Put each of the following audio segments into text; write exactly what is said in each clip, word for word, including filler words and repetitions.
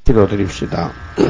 기도드립시다.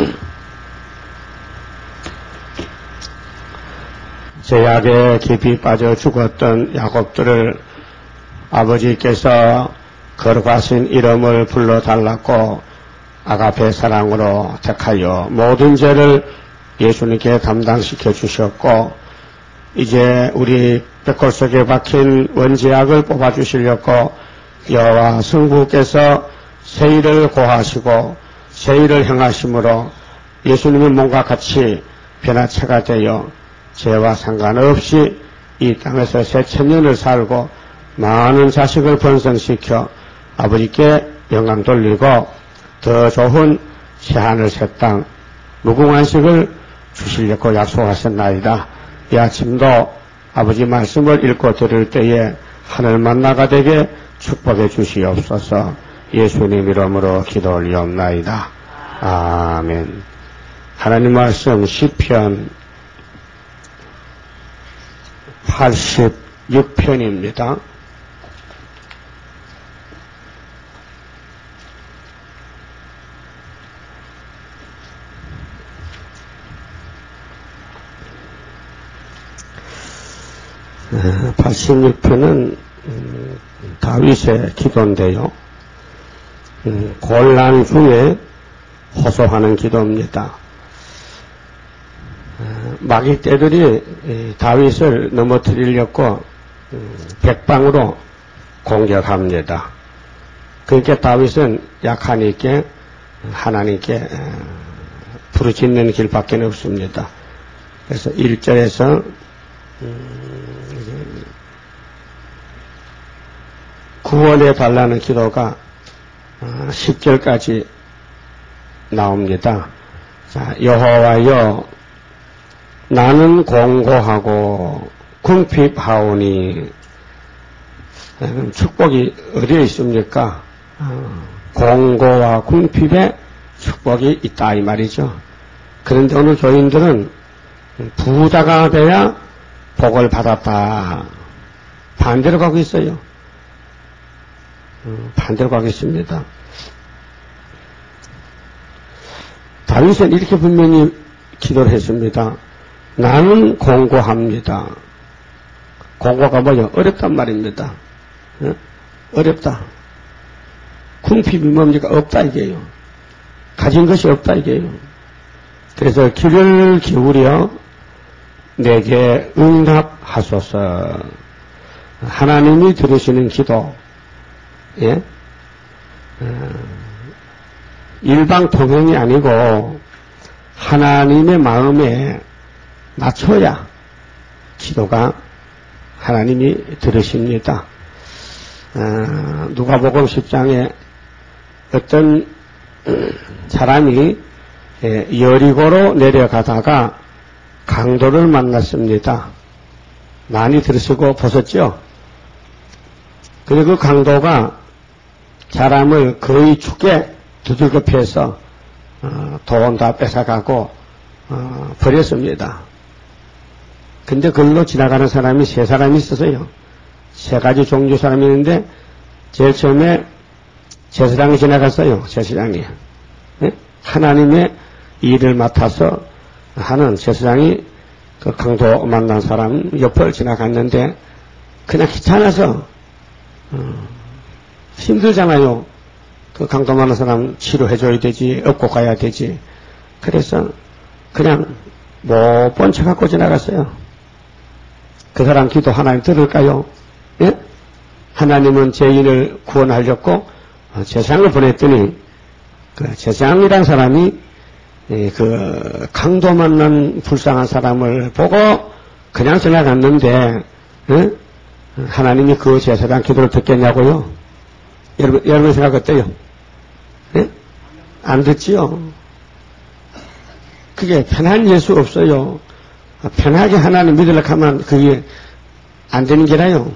제약에 깊이 빠져 죽었던 야곱들을 아버지께서 거룩하신 이름을 불러달라고 아가페 사랑으로 택하여 모든 죄를 예수님께 담당시켜 주셨고, 이제 우리 벽골 속에 박힌 원죄악을 뽑아주시려고 여호와 성부께서 세일을 고하시고 세일을 행하심으로 예수님의 몸과 같이 변화체가 되어 죄와 상관없이 이 땅에서 새 천년을 살고 많은 자식을 번성시켜 아버지께 영광 돌리고 더 좋은 새하늘 새 땅 무궁한식을 주시려고 약속하셨나이다. 이 아침도 아버지 말씀을 읽고 들을 때에 하늘 만나가 되게 축복해 주시옵소서. 예수님 이름으로 기도 올리옵나이다. 아멘. 하나님 말씀 시편 팔십육 편입니다. 팔십육 편은 음, 다윗의 기도인데요. 음, 곤란 중에 호소하는 기도입니다. 어, 마귀 떼들이 다윗을 넘어뜨리려고 음, 백방으로 공격합니다. 그러니까 다윗은 약하니까 하나님께 어, 부르짖는 길밖에 없습니다. 그래서 일 절에서 음, 구원해 달라는 기도가 십 절까지 나옵니다. 자, 여호와여, 나는 공고하고 궁핍하오니. 축복이 어디에 있습니까? 공고와 궁핍에 축복이 있다 이 말이죠. 그런데 오늘 교인들은 부자가 돼야 복을 받았다. 반대로 가고 있어요. 반대로 가겠습니다. 다윗은 이렇게 분명히 기도를 했습니다. 나는 공고합니다. 공고가 뭐냐? 어렵단 말입니다. 어? 어렵다. 궁핍이 뭡니까? 없다 이게요. 가진 것이 없다 이게요. 그래서 귀를 기울여 내게 응답하소서. 하나님이 들으시는 기도, 예? 어, 일방통행이 아니고 하나님의 마음에 맞춰야 기도가 하나님이 들으십니다. 어, 누가복음 십 장에 어떤 사람이 여리고로 내려가다가 강도를 만났습니다. 많이 들으시고 보셨죠? 그리고 그 강도가 사람을 거의 죽게 두들겨 패서 어, 돈 다 뺏어가고 어, 버렸습니다. 근데 그걸로 지나가는 사람이 세 사람이 있었어요. 세 가지 종류 사람이 있는데 제일 처음에 제사장이 지나갔어요. 제사장이. 네? 하나님의 일을 맡아서 하는 제사장이 그 강도 만난 사람 옆을 지나갔는데 그냥 귀찮아서 어, 힘들잖아요. 그 강도 만난 사람 치료해줘야 되지, 업고 가야 되지. 그래서 그냥 못 본 척 갖고 지나갔어요. 그 사람 기도 하나님 들을까요? 예? 하나님은 죄인을 구원하려고 제사장을 보냈더니 그 제사장이란 사람이 그 강도 만난 불쌍한 사람을 보고 그냥 지나갔는데 예? 하나님이 그 제사장 기도를 듣겠냐고요? 여러분, 여러분 생각 어때요? 예? 안 듣지요? 그게 편한 예수 없어요. 편하게 하나님 믿으려고 하면 그게 안 되는 게라요.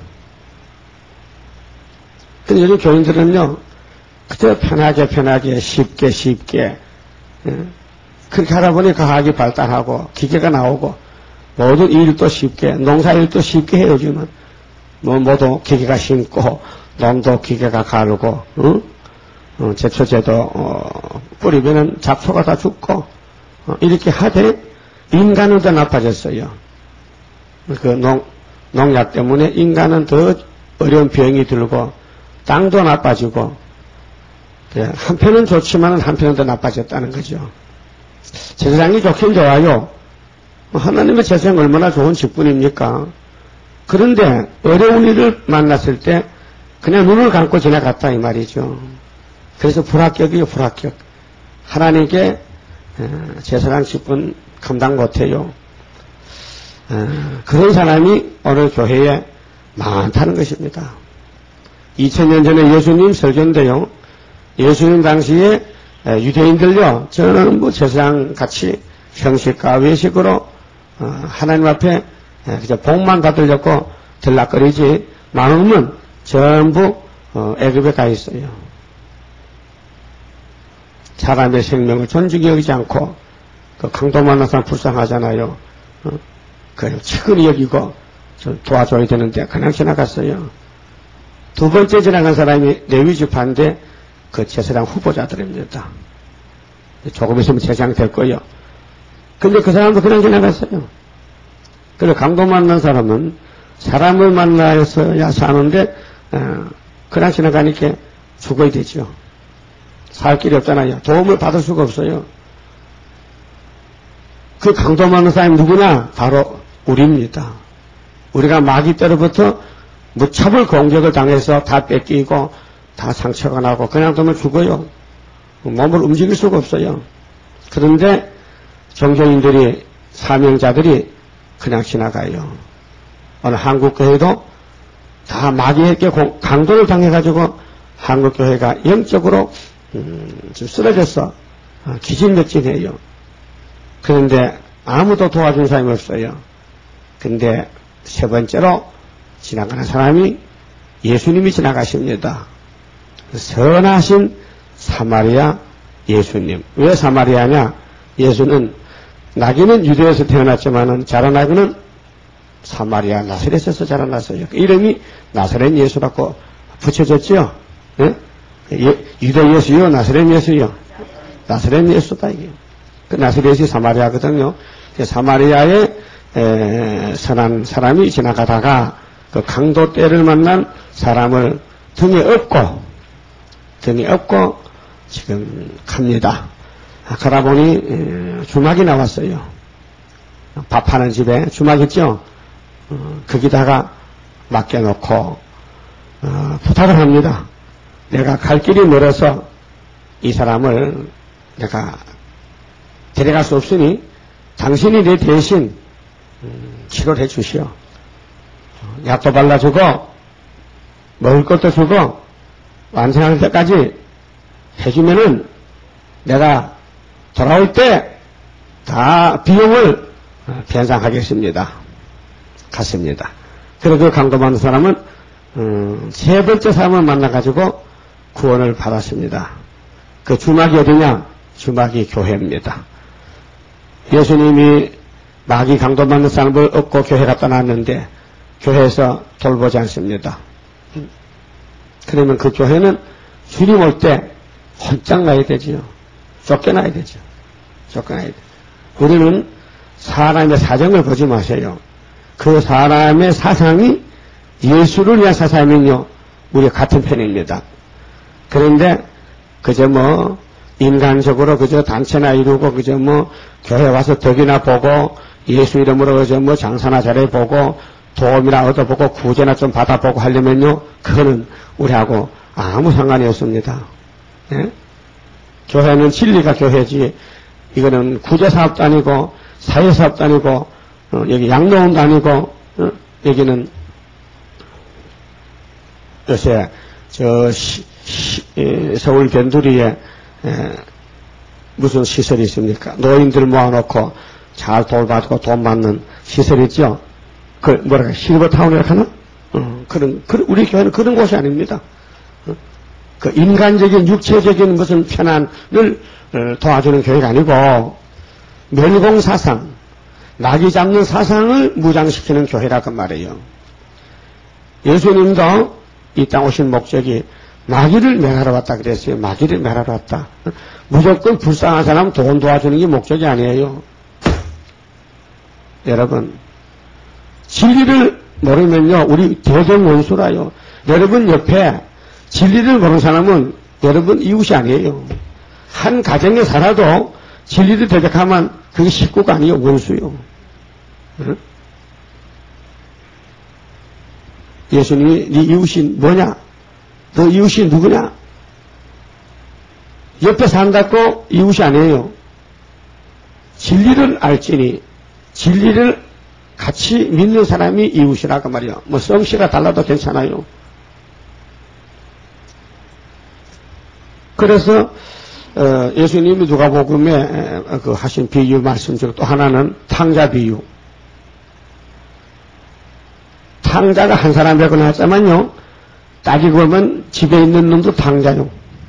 근데 요즘 교인들은요, 그저 편하게 편하게 쉽게 쉽게 예? 그렇게 하다 보니 과학이 발달하고 기계가 나오고 모든 일도 쉽게, 농사일도 쉽게 해요. 요즘은 뭐 모두 기계가 심고 논도 기계가 가르고 응? 어, 제초제도 어, 뿌리면은 잡초가 다 죽고 어, 이렇게 하되 인간은 더 나빠졌어요. 그 농, 농약 때문에 인간은 더 어려운 병이 들고 땅도 나빠지고 예, 한편은 좋지만 한편은 더 나빠졌다는 거죠. 세상이 좋긴 좋아요. 하나님의 세상이 얼마나 좋은 직분입니까? 그런데 어려운 일을 만났을 때 그냥 눈을 감고 지나갔다 이 말이죠. 그래서 불합격이에요. 불합격. 하나님께 제사장 직분 감당 못해요. 그런 사람이 오늘 교회에 많다는 것입니다. 이천 년 전에 예수님 설교인데요. 예수님 당시에 유대인들요, 전부 제사장 같이 형식과 외식으로 하나님 앞에 그저 복만 받으려고 들락거리지, 마음은 전부 애굽에 가 있어요. 사람의 생명을 존중히 여기지 않고, 그 강도 만난 사람 불쌍하잖아요. 그걸 측은히 여기고 도와줘야 되는데 그냥 지나갔어요. 두 번째 지나간 사람이 레위 지파인데 그 제사장 후보자들입니다. 조금 있으면 제사장 될 거예요. 근데 그 사람도 그냥 지나갔어요. 그래서 강도 만난 사람은 사람을 만나서야 사는데 어, 그냥 지나가니까 죽어야 되죠. 살 길이 없잖아요. 도움을 받을 수가 없어요. 그 강도 만난 사람이 누구냐? 바로 우리입니다. 우리가 마귀 때로부터 무차별 공격을 당해서 다 뺏기고 다 상처가 나고 그냥 두면 죽어요. 몸을 움직일 수가 없어요. 그런데 종교인들이, 사명자들이 그냥 지나가요. 오늘 한국교회도 다 마귀에게 강도를 당해가지고 한국교회가 영적으로 음, 좀 쓰러져서 기진맥진해요. 그런데 아무도 도와준 사람이 없어요. 근데 세 번째로 지나가는 사람이 예수님이 지나가십니다. 선하신 사마리아 예수님. 왜 사마리아냐? 예수는 나기는 유대에서 태어났지만은 자라나기는 사마리아 나사렛에서 자라났어요. 그 이름이 나사렛 예수라고 붙여졌죠. 예? 예, 유대 예수요, 나사렛 예수요. 나사렛 예수다 이게. 그 나사렛이 사마리아거든요. 그 사마리아에 에, 선한 사람이 지나가다가 그 강도 떼를 만난 사람을 등에 업고 등에 업고 지금 갑니다. 가다 보니 에, 주막이 나왔어요. 밥하는 집에 주막 있죠. 어, 거기다가 맡겨놓고 어, 부탁을 합니다. 내가 갈 길이 멀어서 이 사람을 내가 데려갈 수 없으니 당신이 내 대신 음, 치료를 해 주시오. 약도 발라주고 먹을 것도 주고 완성할 때까지 해주면은 내가 돌아올 때 다 비용을 변상하겠습니다. 갔습니다. 그리고 그 강도 받는 사람은 음, 세 번째 사람을 만나가지고 구원을 받았습니다. 그 주막이 어디냐? 주막이 교회입니다. 예수님이 마귀 강도 받는 사람을 얻고 교회 갖다 놨는데 교회에서 돌보지 않습니다. 그러면 그 교회는 주님 올 때 혼짝 나야 되지요. 쫓겨나야 되죠. 쫓겨나야 돼. 우리는 사람의 사정을 보지 마세요. 그 사람의 사상이 예수를 위한 사상이면요, 우리가 같은 편입니다. 그런데 그저 뭐 인간적으로 그저 단체나 이루고 그저 뭐 교회 와서 덕이나 보고 예수 이름으로 그저 뭐 장사나 잘해보고 도움이나 얻어보고 구제나 좀 받아보고 하려면요, 그거는 우리하고 아무 상관이 없습니다. 예? 교회는 진리가 교회지, 이거는 구제사업도 아니고 사회사업도 아니고 어, 여기 양로원도 아니고 어, 여기는 요새 저 시, 시, 에, 서울 변두리에 에, 무슨 시설이 있습니까? 노인들 모아놓고 잘 돌봐주고 돈 받는 시설 있죠? 그 뭐랄까 실버타운이라고 하나? 어, 그런, 그런 우리 교회는 그런 곳이 아닙니다. 어? 그 인간적인 육체적인 무슨 편안을 어, 도와주는 교회가 아니고 멸공사상, 낙이 잡는 사상을 무장시키는 교회라고 말이에요. 예수님도 이 땅 오신 목적이 마귀를 멸하러 왔다 그랬어요. 마귀를 멸하러 왔다. 무조건 불쌍한 사람 돈 도와주는 게 목적이 아니에요. 여러분, 진리를 모르면요, 우리 대전 원수라요. 여러분 옆에 진리를 모르는 사람은 여러분 이웃이 아니에요. 한 가정에 살아도 진리를 대적하면 그게 식구가 아니에요. 원수요. 응? 예수님이 네 이웃이 뭐냐? 너 이웃이 누구냐? 옆에 산다고 이웃이 아니에요. 진리를 알지니 진리를 같이 믿는 사람이 이웃이라고 말이요. 뭐 성씨가 달라도 괜찮아요. 그래서 어, 예수님이 누가복음에 그 하신 비유 말씀 중 또 하나는 탕자 비유. 탕자가 한 사람이라고 나왔지만요, 따지고 보면 집에 있는 놈도 탕자요.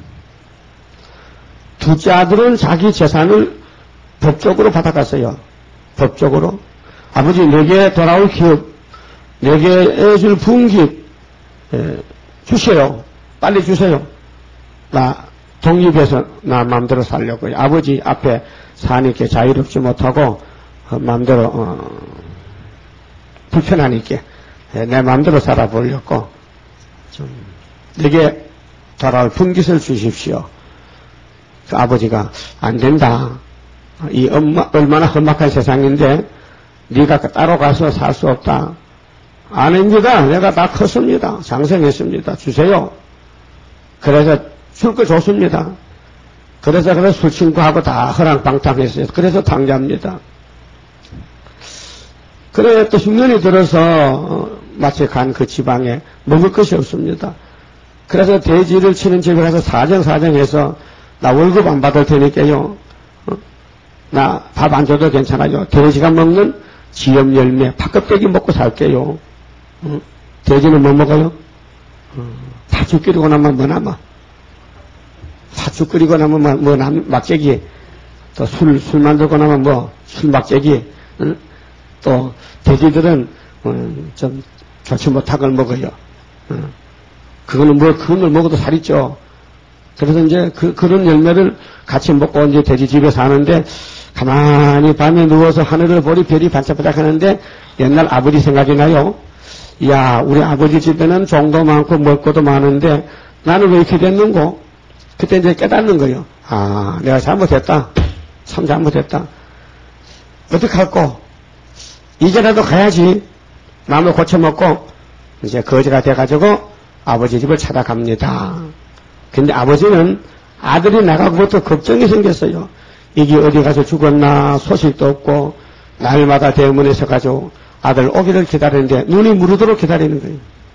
둘째 아들은 자기 재산을 법적으로 받아갔어요. 법적으로. 아버지 내게 돌아올 기업, 내게 줄 분깃 주세요. 빨리 주세요. 나 독립해서 나 마음대로 살려고요. 아버지 앞에 사니까 자유롭지 못하고 마음대로 어, 불편하니까 내 마음대로 살아보려고 좀 내게 돌아올 분깃을 주십시오. 그 아버지가 안 된다. 이 엄마, 얼마나 험악한 세상인데 네가 따로 가서 살 수 없다. 아닙니다. 내가 다 컸습니다. 장성했습니다. 주세요. 그래서 줄 거 줬습니다. 그래서 그래서 술 친구하고 다 허랑방탕했어요. 그래서 탕자입니다. 그래 또 흉년이 들어서 마치 간 그 지방에 먹을 것이 없습니다. 그래서 돼지를 치는 집에 가서 사정사정해서 나 월급 안 받을 테니까요. 어? 나 밥 안 줘도 괜찮아요. 돼지가 먹는 지엽 열매, 팥껍데기 먹고 살게요. 어? 돼지는 뭐 먹어요? 어, 팥죽 끓이고 나면 뭐 남아? 팥죽 끓이고 나면 뭐 남, 막재기. 또 술, 술 만들고 나면 뭐, 술 막재기. 어? 또, 돼지들은, 어, 좀, 좋지 못한 걸 먹어요. 어. 그거는 뭐, 그런 걸 먹어도 살이 쪄. 그래서 이제 그, 그런 열매를 같이 먹고 이제 돼지 집에 사는데, 가만히 밤에 누워서 하늘을 보니 별이 반짝반짝 하는데, 옛날 아버지 생각이 나요. 야, 우리 아버지 집에는 종도 많고 먹을 것도 많은데, 나는 왜 이렇게 됐는고? 그때 이제 깨닫는 거예요. 아, 내가 잘못했다. 참 잘못했다. 어떡할꼬? 이제라도 가야지. 마음을 고쳐먹고, 이제 거지가 돼가지고 아버지 집을 찾아갑니다. 근데 아버지는 아들이 나가고부터 걱정이 생겼어요. 이게 어디 가서 죽었나 소식도 없고, 날마다 대문에 서가지고 아들 오기를 기다리는데 눈이 무르도록 기다리는 거예요.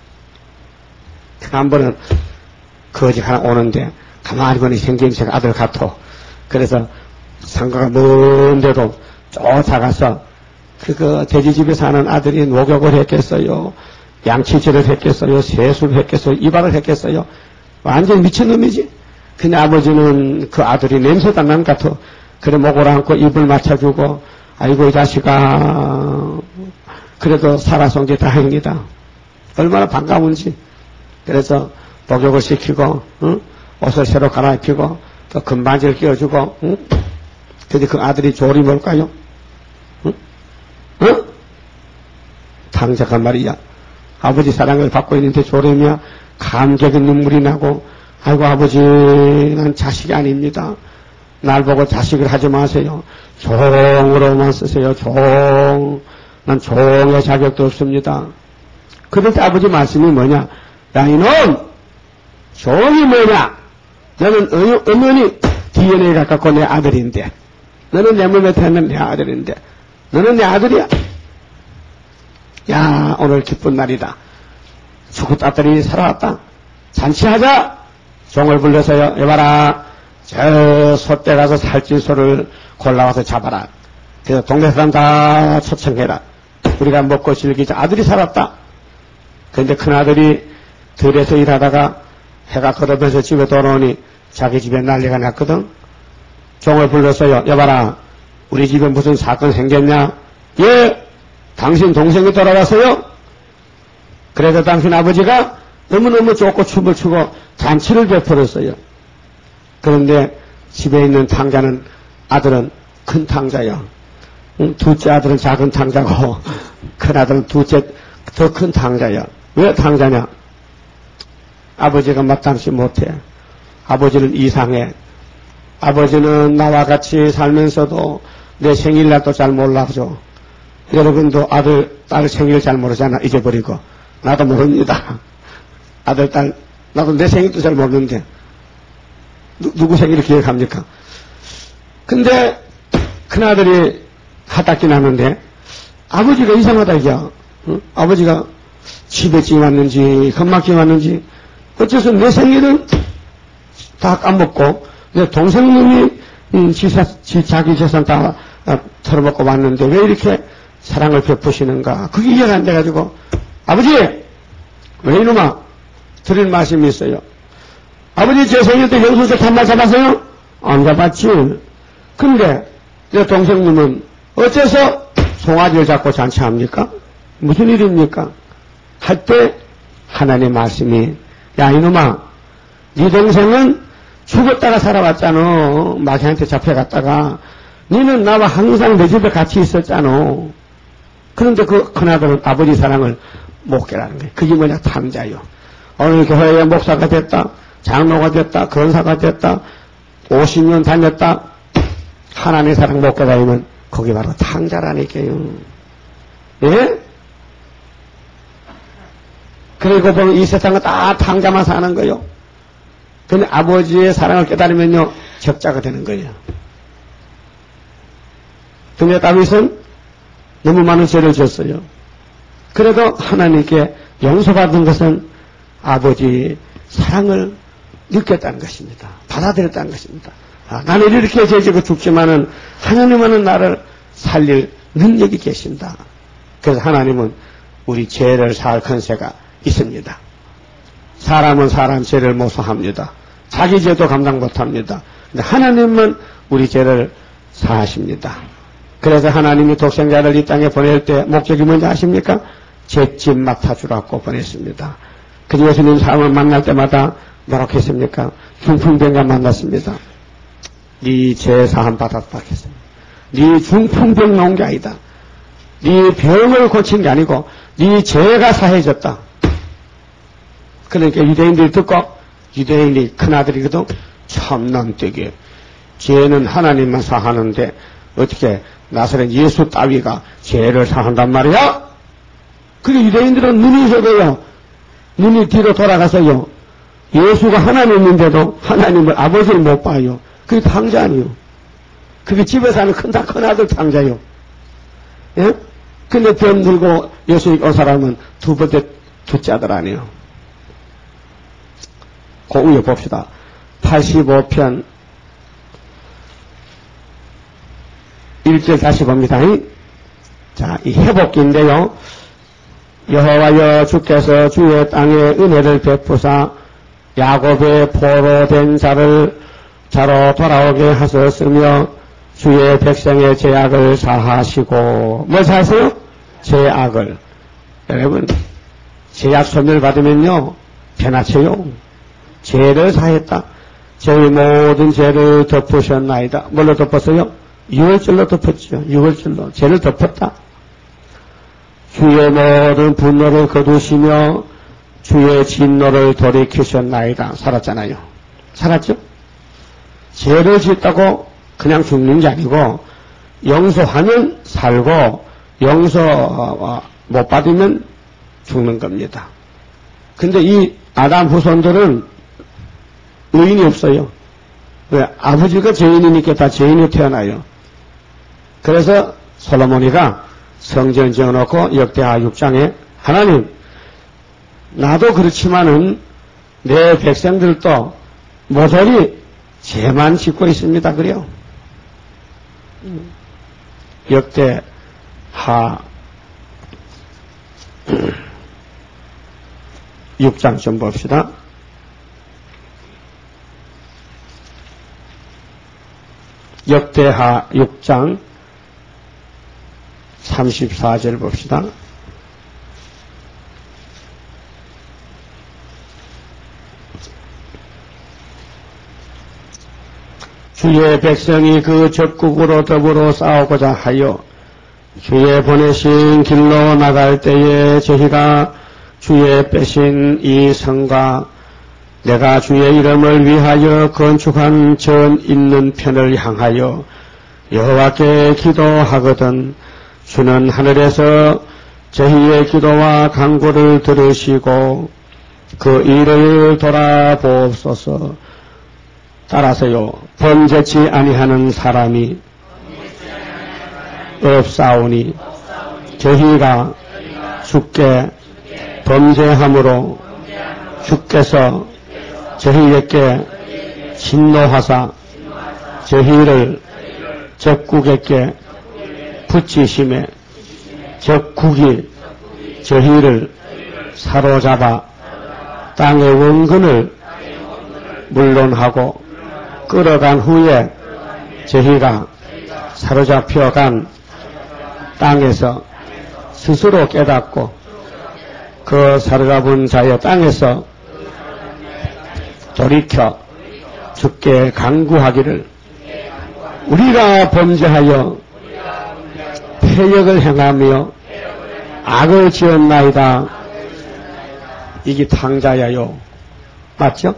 한 번은 거지 하나 오는데, 가만히 보니 생김새가 아들 같아. 그래서 상가가 먼데도 쫓아가서 그 돼지집에 사는 아들이 목욕을 했겠어요. 양치질을 했겠어요. 세수를 했겠어요. 이발을 했겠어요. 완전 미친놈이지. 근데 아버지는 그 아들이 냄새가 난 것 같아. 그래 목을 안고 입을 맞춰주고, 아이고 이 자식아 그래도 살아서 온 게 다행이다. 얼마나 반가운지. 그래서 목욕을 시키고, 응? 옷을 새로 갈아입히고, 또 금반지를 끼워주고, 응? 근데 그 아들이 졸이 뭘까요? 응? 응? 탕자가 말이야. 아버지 사랑을 받고 있는데 졸이며 감격의 눈물이 나고, 아이고 아버지 난 자식이 아닙니다. 날 보고 자식을 하지 마세요. 종으로만 쓰세요. 종. 난 종의 자격도 없습니다. 그럴 때 아버지 말씀이 뭐냐? 야 이놈! 종이 뭐냐? 너는 어머니 디엔에이 가깝고 내 아들인데, 너는 내 몸에 태어난 내 아들인데, 너는 내 아들이야. 야, 오늘 기쁜 날이다. 죽었다 딸이 살아왔다. 잔치하자. 종을 불러서요. 여봐라. 저 소떼 가서 살찐 소를 골라와서 잡아라. 그래서 동네 사람 다 초청해라. 우리가 먹고 즐기자. 아들이 살았다. 그런데 큰아들이 들에서 일하다가 해가 거듭해서 집에 돌아오니 자기 집에 난리가 났거든. 종을 불러서요. 여봐라. 우리 집에 무슨 사건 생겼냐? 예. 당신 동생이 돌아왔어요. 그래서 당신 아버지가 너무너무 좋고 춤을 추고 잔치를 베풀었어요. 그런데 집에 있는 탕자는, 아들은 큰 탕자요. 둘째 아들은 작은 탕자고 큰 아들은 둘째 더 큰 탕자요. 왜 탕자냐? 아버지가 마땅치 못해. 아버지는 이상해. 아버지는 나와 같이 살면서도 내 생일날도 잘 몰라줘. 여러분도 아들, 딸 생일 잘 모르잖아. 잊어버리고. 나도 모릅니다. 아들, 딸, 나도 내 생일도 잘 모르는데 누, 누구 생일을 기억합니까? 근데 큰아들이 하닥기 나는데 아버지가 이상하다 이겨. 응? 아버지가 집에 찌 왔는지 건막지 왔는지 어째서 내 생일은 다 까먹고 내 동생님이 음, 지사, 지, 자기 재산 다 아, 털어먹고 왔는데 왜 이렇게 사랑을 베푸시는가. 그게 이해가 안 돼가지고 아버지 왜 이놈아 드릴 말씀이 있어요. 아버지 제 생일 때 영수색 한 말 잡았어요? 안 잡았지. 근데 내 동생님은 어째서 송아지를 잡고 잔치합니까? 무슨 일입니까? 할 때 하나님 말씀이 야 이놈아 네 동생은 죽었다가 살아왔잖아. 마귀한테 잡혀갔다가 너는 나와 항상 내 집에 같이 있었잖아. 그런데 그 큰아들은 아버지 사랑을 못 깨라는 거예요. 그게 뭐냐 탐자요. 오늘 교회에 목사가 됐다, 장로가 됐다, 권사가 됐다, 오십 년 다녔다, 하나님의 사랑 못 깨달으면 그게 바로 탕자라니까요. 예? 그리고 보면 이 세상은 다 탕자만 사는 거요. 근데 아버지의 사랑을 깨달으면요 적자가 되는 거예요. 근데 다윗은 너무 많은 죄를 졌어요. 그래도 하나님께 용서받은 것은 아버지의 사랑을 느꼈다는 것입니다. 받아들였다는 것입니다. 아, 나는 이렇게 죄지고 죽지만은 하나님은 나를 살릴 능력이 계신다. 그래서 하나님은 우리 죄를 사할 권세가 있습니다. 사람은 사람 죄를 못 사합니다. 자기 죄도 감당 못합니다. 근데 하나님은 우리 죄를 사하십니다. 그래서 하나님이 독생자를 이 땅에 보낼 때 목적이 뭔지 아십니까? 죄짐 맡아주라고 보냈습니다. 그래서 예수님 사람을 만날 때마다 뭐라고 했습니까? 중풍병과 만났습니다. 네 죄 사함 받았다 했습니다. 네 중풍병 나온 게 아니다. 네 병을 고친 게 아니고 네 죄가 사해졌다. 그러니까 유대인들이 듣고 유대인이 큰아들이거든 참남되게 죄는 하나님만 사하는데 어떻게 나사렛 예수 따위가 죄를 사한단 말이야? 그게 유대인들은 눈이 저거요. 눈이 뒤로 돌아가서요. 예수가 하나님인데도 하나님을 아버지를 못 봐요. 그게 탕자 아니요. 그게 집에서 하는 큰, 큰 아들 탕자요. 예? 근데 병 들고 예수님 온 사람은 두 번째 둘째 아들 아니에요. 그 위에 봅시다. 팔십오 편 일 절 다시 봅니다. 자, 이 회복기인데요. 여호와여 주께서 주의 땅에 은혜를 베푸사 야곱의 포로된 자를 자로 돌아오게 하셨으며 주의 백성의 죄악을 사하시고 뭘 사하세요? 죄악을. 여러분 죄악 소멸 받으면요 변화쳐요. 죄를 사했다. 저희 모든 죄를 덮으셨나이다. 뭘로 덮었어요? 유월절로 덮었죠. 유월절로 죄를 덮었다. 주의 모든 분노를 거두시며 주의 진노를 돌이키셨나이다. 살았잖아요. 살았죠? 죄를 짓다고 그냥 죽는 게 아니고 용서하면 살고 용서 못 받으면 죽는 겁니다. 근데 이 아담 후손들은 의인이 없어요. 왜? 아버지가 죄인이니까 다 죄인이 태어나요. 그래서 솔로몬이가 성전 지어놓고 역대하 육 장에 하나님 나도 그렇지만은 내 백성들도 모조리 죄만 짓고 있습니다. 그래요. 역대하 육 장 좀 봅시다. 역대하 육 장 삼십사 절 봅시다. 주의 백성이 그 적국으로 더불어 싸우고자 하여 주의 보내신 길로 나갈 때에 저희가 주의 빼신 이 성과 내가 주의 이름을 위하여 건축한 전 있는 편을 향하여 여호와께 기도하거든 주는 하늘에서 저희의 기도와 간구를 들으시고 그 일을 돌아보옵소서. 따라서요. 범죄치 아니하는 사람이 없사오니 저희가 주께 범죄함으로 주께서 저희에게 진노하사 저희를 적국에게 붙이심에 적국이 저희를 사로잡아 땅의 원근을 물론하고 끌어간 후에 저희가 사로잡혀간 땅에서 스스로 깨닫고 그 사로잡은 자의 땅에서 돌이켜 주께 간구하기를 우리가 범죄하여 패역을 행하며 악을 지었나이다. 이게 탕자야요. 맞죠?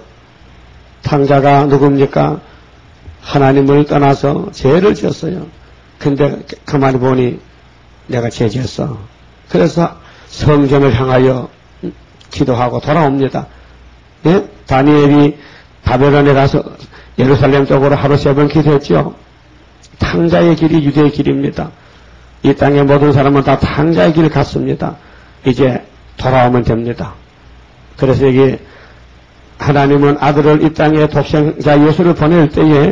탕자가 누굽니까? 하나님을 떠나서 죄를 지었어요. 근데 가만히 보니 내가 죄 지었어. 그래서 성전을 향하여 기도하고 돌아옵니다. 예? 다니엘이 바벨론에 가서 예루살렘 쪽으로 하루 세 번 기도했죠. 탕자의 길이 유대의 길입니다. 이 땅의 모든 사람은 다 탕자의 길을 갔습니다. 이제 돌아오면 됩니다. 그래서 여기 하나님은 아들을 이 땅에 독생자 예수를 보낼 때에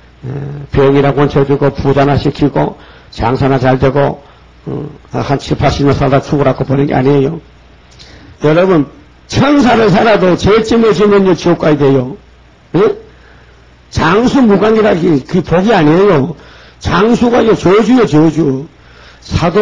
병이나 고쳐주고 부자나 시키고 장사나 잘 되고 한 칠, 팔십 년 살다 죽으라고 보낸 게 아니에요. 여러분 천사를 살아도 죄짐을 지면요 지옥 가야 돼요. 예? 장수 무관이라 그 복이 아니에요. 장수가 저주요 저주. 사도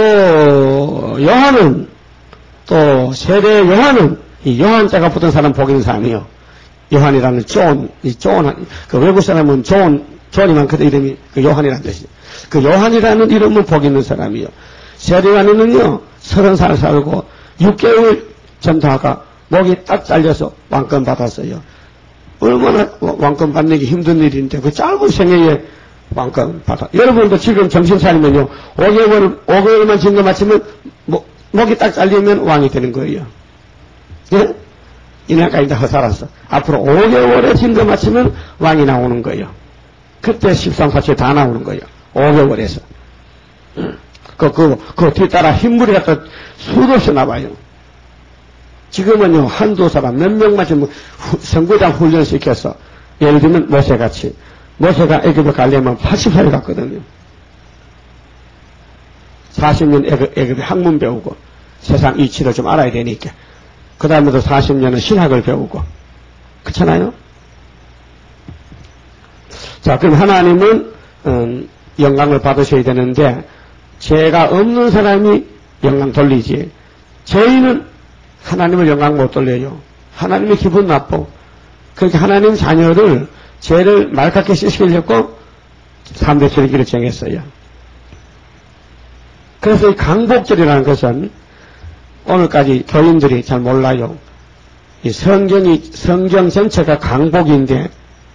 요한은 또 세례 요한은 이 요한자가 붙은 사람 복 있는 사람이요. 요한이라는 존, 이 존, 그 외국 사람은 존, 존이만 그 이름이 그 요한이라는 뜻이죠. 그 요한이라는 이름은 복 있는 사람이요. 세례 요한은요 서른 살 살고 육 개월 전도하가 목이 딱 잘려서 왕권 받았어요. 얼마나 왕권 받는 게 힘든 일인데 그 짧은 생애에 왕권 받아. 여러분도 지금 정신 차리면요 오 개월, 오 개월만 증거 마치면 목, 목이 딱 잘리면 왕이 되는 거예요. 예? 이년까지 다 살았어. 앞으로 오 개월에 증거 마치면 왕이 나오는 거예요. 그때 십상사체 다 나오는 거예요. 오 개월에서. 그, 그, 그 뒤따라 흰물이 갖다 수도 없이 나와요. 지금은요, 한두 사람, 몇 명만 지금 선구장 훈련시켜서, 예를 들면 모세같이, 모세가 애굽에 가려면 팔십 살이 갔거든요. 사십 년 애굽, 애굽에 학문 배우고, 세상 이치를 좀 알아야 되니까. 그 다음에도 사십 년은 신학을 배우고. 그렇잖아요? 자, 그럼 하나님은, 음, 영광을 받으셔야 되는데, 죄가 없는 사람이 영광 돌리지. 죄인은 하나님을 영광 못 돌려요. 하나님의 기분 나빠. 그러니까 하나님 자녀를 죄를 말갛게 씻으려고 삼대 절기를 정했어요. 그래서 이 강복절이라는 것은 오늘까지 교인들이 잘 몰라요. 이 성경이, 성경 전체가 강복인데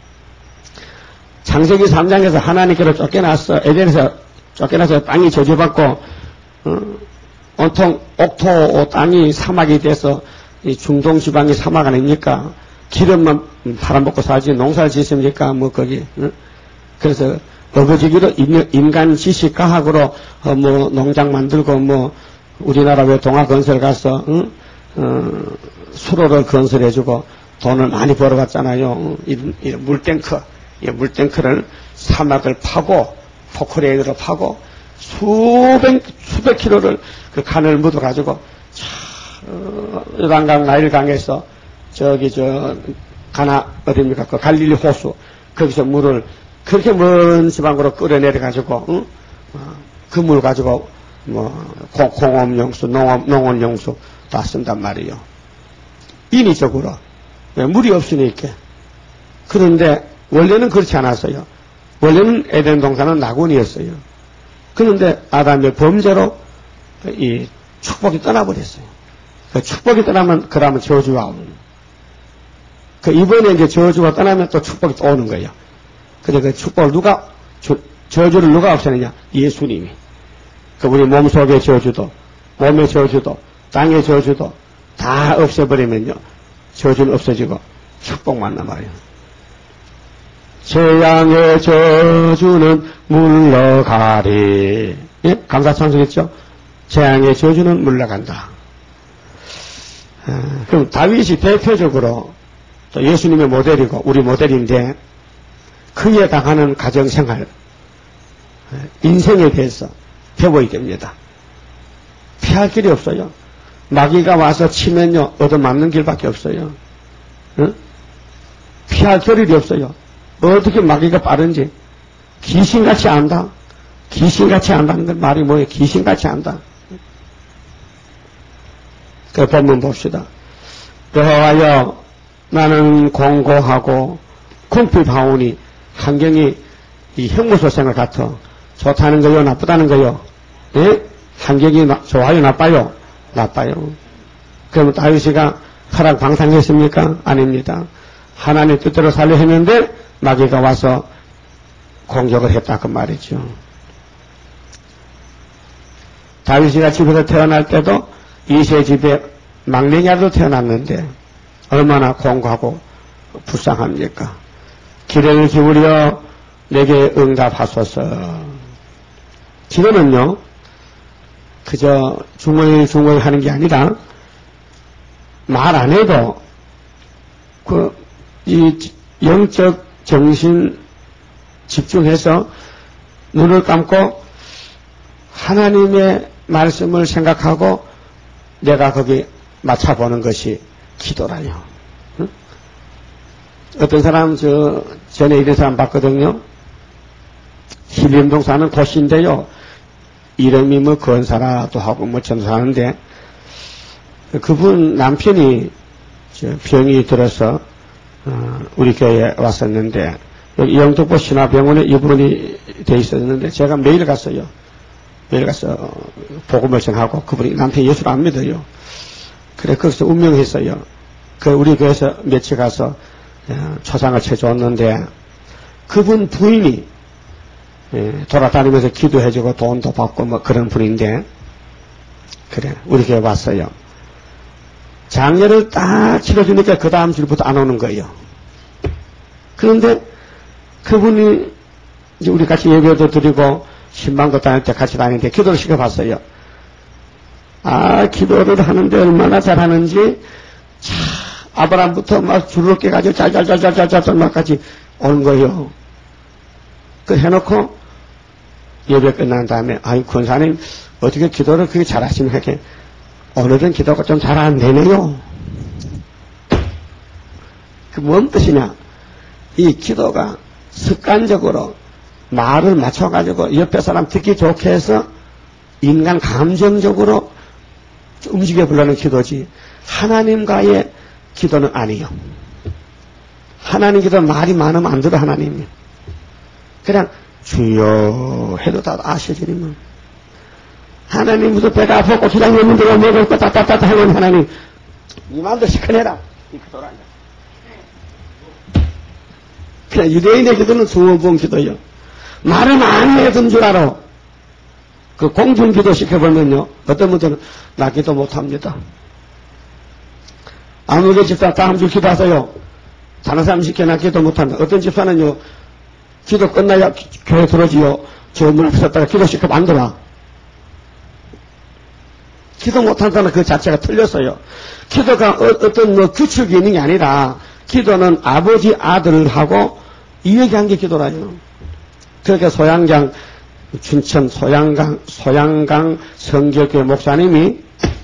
창세기 삼 장에서 하나님께로 쫓겨났어. 에덴에서 쫓겨나서 땅이 저주받고 어, 온통 옥토 땅이 사막이 돼서 이 중동 지방이 사막 아닙니까? 기름만 팔아먹고 살지 농사를 짓습니까? 뭐 거기 어? 그래서 어거지기로 인간 지식 과학으로 어, 뭐 농장 만들고 뭐 우리나라 왜 동아건설 가서 어? 어, 수로를 건설해주고 돈을 많이 벌어갔잖아요. 어? 이, 이 물탱크, 이 물탱크를 사막을 파고 포크레인으로 파고 수백 수백 킬로를 그 간을 묻어가지고 어, 요단강 나일강에서 저기 저 가나 어딥니까 그 갈릴리 호수 거기서 물을 그렇게 먼 지방으로 끌어내려가지고 응? 어, 그 물 가지고 뭐 공업용수, 농업, 농원용수 다 쓴단 말이에요. 인위적으로 왜 물이 없으니까. 그런데 원래는 그렇지 않았어요. 원래는 에덴 동산은 낙원이었어요. 그런데 아담의 범죄로 이 축복이 떠나버렸어요. 그 축복이 떠나면 그러면 저주가 오는. 그 이번에 이제 저주가 떠나면 또 축복이 또 오는 거예요. 근데 그 축복을 누가 저, 저주를 누가 없애느냐? 예수님이. 그 우리 몸속의 저주도, 몸의 저주도, 땅의 저주도 다 없애버리면요, 저주는 없어지고 축복만 남아요. 재앙의 저주는 물러가리. 예? 감사찬송했죠? 재앙의 저주는 물러간다. 아, 그럼 다윗이 대표적으로 또 예수님의 모델이고 우리 모델인데 그에 당하는 가정생활, 인생에 대해서 배워야 됩니다. 피할 길이 없어요. 마귀가 와서 치면요, 얻어맞는 길밖에 없어요. 응? 피할 겨를이 없어요. 어떻게 마귀가 빠른지 귀신같이 안다. 귀신같이 안다는 건 말이 뭐예요? 귀신같이 안다. 그 본문 봅시다. 여호와여, 나는 공고하고 궁핍하오니 환경이 이 형무소생활 같아. 좋다는 거요, 나쁘다는 거요? 예? 환경이 나, 좋아요, 나빠요? 나빠요. 그럼 다윗이가 파랑방탕했습니까? 아닙니다. 하나님 뜻대로 살려 했는데 마귀가 와서 공격을 했다 그 말이죠. 다윗이가 집에서 태어날 때도 이세 집에 막내기 아들로 태어났는데 얼마나 공고하고 불쌍합니까? 기령을 기울여 내게 응답하소서. 지금은요, 그저 중얼 중얼 하는 게 아니라 말 안 해도 그 이 영적 정신 집중해서 눈을 감고 하나님의 말씀을 생각하고 내가 거기 맞춰보는 것이 기도라요. 응? 어떤 사람 저 전에 이런 사람 봤거든요. 힐림동 사는 고씨인데요. 이름이 뭐 건사라도 하고 뭐 전사하는데 그분 남편이 저 병이 들어서 어, 우리 교회에 왔었는데 여기 영덕보 신화병원에 입원이 돼 있었는데 제가 매일 갔어요. 매일 가서 복음을 전하고 그분이 남편이 예수를 안 믿어요. 그래 거기서 운명했어요. 그 우리 교회에서 며칠 가서 어, 초상을 쳐줬는데 그분 부인이 예, 돌아다니면서 기도해주고 돈도 받고 뭐 그런 분인데 그래 우리 교회 왔어요. 장례를 딱 치러주니까 그 다음 주부터 안 오는 거예요. 그런데 그분이 이제 우리 같이 예배도 드리고 신방도 다닐 때 같이 다니는데 기도를 시켜봤어요. 아 기도를 하는데 얼마나 잘하는지 차 아브라함부터 막 줄을 깨가지고 짤짤짤짤짤짤 막 같이 오는 거예요. 그 해놓고 예배 끝난 다음에 아이 권사님 어떻게 기도를 그렇게 잘하십니까? 이렇게 오늘은 기도가 좀 잘 안 되네요. 그 뭔 뜻이냐? 이 기도가 습관적으로 말을 맞춰가지고 옆에 사람 듣기 좋게 해서 인간 감정적으로 움직여 보려는 기도지 하나님과의 기도는 아니요. 하나님 기도 말이 많으면 안 들어 하나님이. 그냥 주여 해도 다 아셔지니만. 하나님 무슨 배가 아프고 고추장이 없는데 왜 먹을 거 따따따따 하면 하나님 이만도 시커내라. 이 기도를 한다. 그냥 유대인의 기도는 수어본 기도요. 말을 많이 해둔 줄 알아. 그 공중 기도 시켜보면요. 어떤 분들은 나 기도 못합니다. 아무개 집사 다음 주 기도하세요. 다른 사람 시켜나 기도 못한다. 어떤 집사는요. 기도 끝나야 교회 들어오지요. 저 문 앞에 섰다가 기도 시켜 만들어. 기도 못한다는 그 자체가 틀렸어요. 기도가 어, 어떤 뭐 규칙이 있는 게 아니라 기도는 아버지 아들하고 이야기한 게 기도라요. 그렇게 소양강 춘천 소양강 소양강 성결교회 목사님이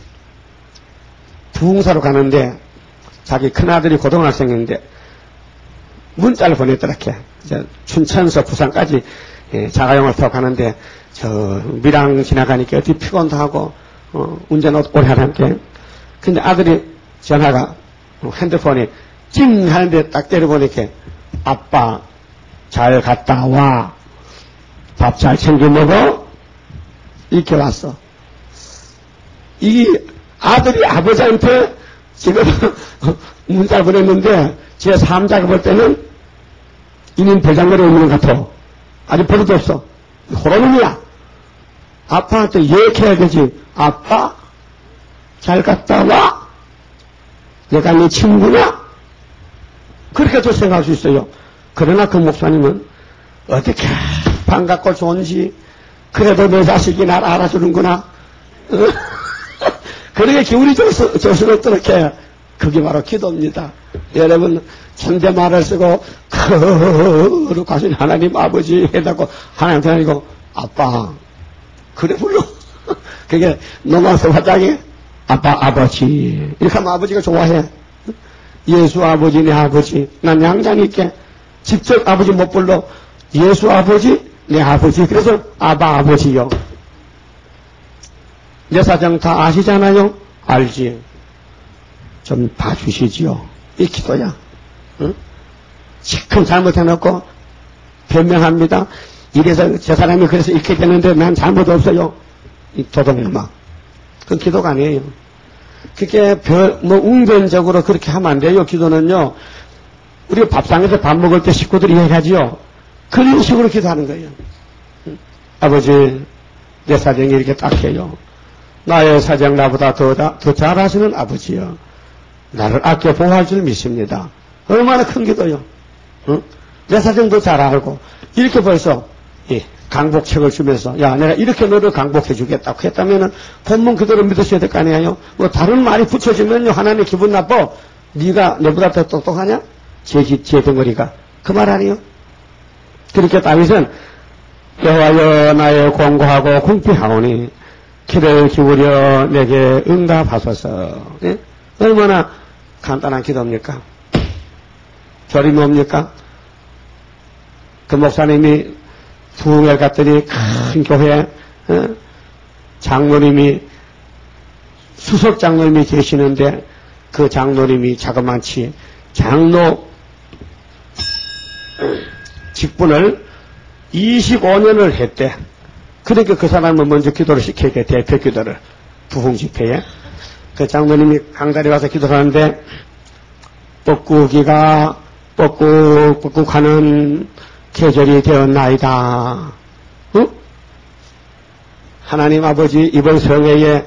부흥사로 가는데 자기 큰아들이 고등학생인데 문자를 보냈더라케. 춘천서 부산까지 예, 자가용을 타고 가는데 저 밀양 지나가니까 어디 피곤도 하고 어, 운전 오래 하란게. 근데 아들이 전화가 어, 핸드폰이 찡 하는데 딱 때려보니까 아빠 잘 갔다 와. 밥 잘 챙겨 먹어. 이렇게 왔어. 이 아들이 아버지한테 지금 문자 보냈는데 제 삼자가 볼 때는 이민 배장거리 없는 것 같아. 아직 버릇도 없어. 호러놈이야. 아빠한테 얘기해야 되지. 아빠 잘 갔다 와. 내가 네 친구냐? 그렇게 또 생각할 수 있어요. 그러나 그 목사님은 어떻게 반갑고 좋은지 그래도 내 자식이 날 알아주는구나. 그렇게 기울이 조스럽도록 해. 그게 바로 기도입니다. 여러분 천대말을 쓰고 거룩하신 하나님 아버지 해다고 하나님한테 아니고 아빠 그래 불러. 그게 넘어서 화장해. 아빠 아버지 이렇게 하면 아버지가 좋아해. 예수 아버지 내 아버지 난 양자니까 직접 아버지 못 불러. 예수 아버지 내 아버지 그래서 아바 아버지요. 내 사정 다 아시잖아요. 알지. 좀 봐주시지요. 이 기도야. 응? 시큰 잘못해놓고 변명합니다. 이래서 저 사람이 그래서 이렇게 되는데 난 잘못 없어요. 이 도둑놈아. 그건 기도가 아니에요. 그렇게 별, 뭐 웅변적으로 그렇게 하면 안 돼요. 기도는요. 우리가 밥상에서 밥 먹을 때 식구들이 얘기하지요. 그런 식으로 기도하는 거예요. 응? 아버지 내 사정이 이렇게 딱해요. 나의 사정 나보다 더, 더 잘하시는 아버지요. 나를 아껴 보호할 줄 믿습니다. 얼마나 큰 기도요. 응? 내 사정도 잘 알고 이렇게 벌써 예, 강복책을 주면서 야 내가 이렇게 너를 강복해 주겠다고 했다면은 본문 그대로 믿으셔야 될 거 아니에요. 뭐 다른 말이 붙여지면요 하나님 기분 나빠. 네가 내보다 더 똑똑하냐? 제, 제 덩어리가 그 말 아니에요. 그렇게 다윗은 여호와여 나의 공고하고 궁핍하오니 귀를 기울여 내게 응답하소서. 예? 얼마나 간단한 기도입니까? 결이 뭡니까? 그 목사님이 부흥회 갔더니 큰 교회 어? 장로님이 수석 장로님이 계시는데 그 장로님이 자그마치 장로 직분을 이십오 년을 했대. 그러니까 그 사람을 먼저 기도를 시키게 대표 기도를 부흥 집회에 그 장로님이 강단에 와서 기도하는데 뻐꾸기가 뻐꾹 뻐꾹 하는 계절이 되었나이다. 응? 하나님 아버지 이번 성회에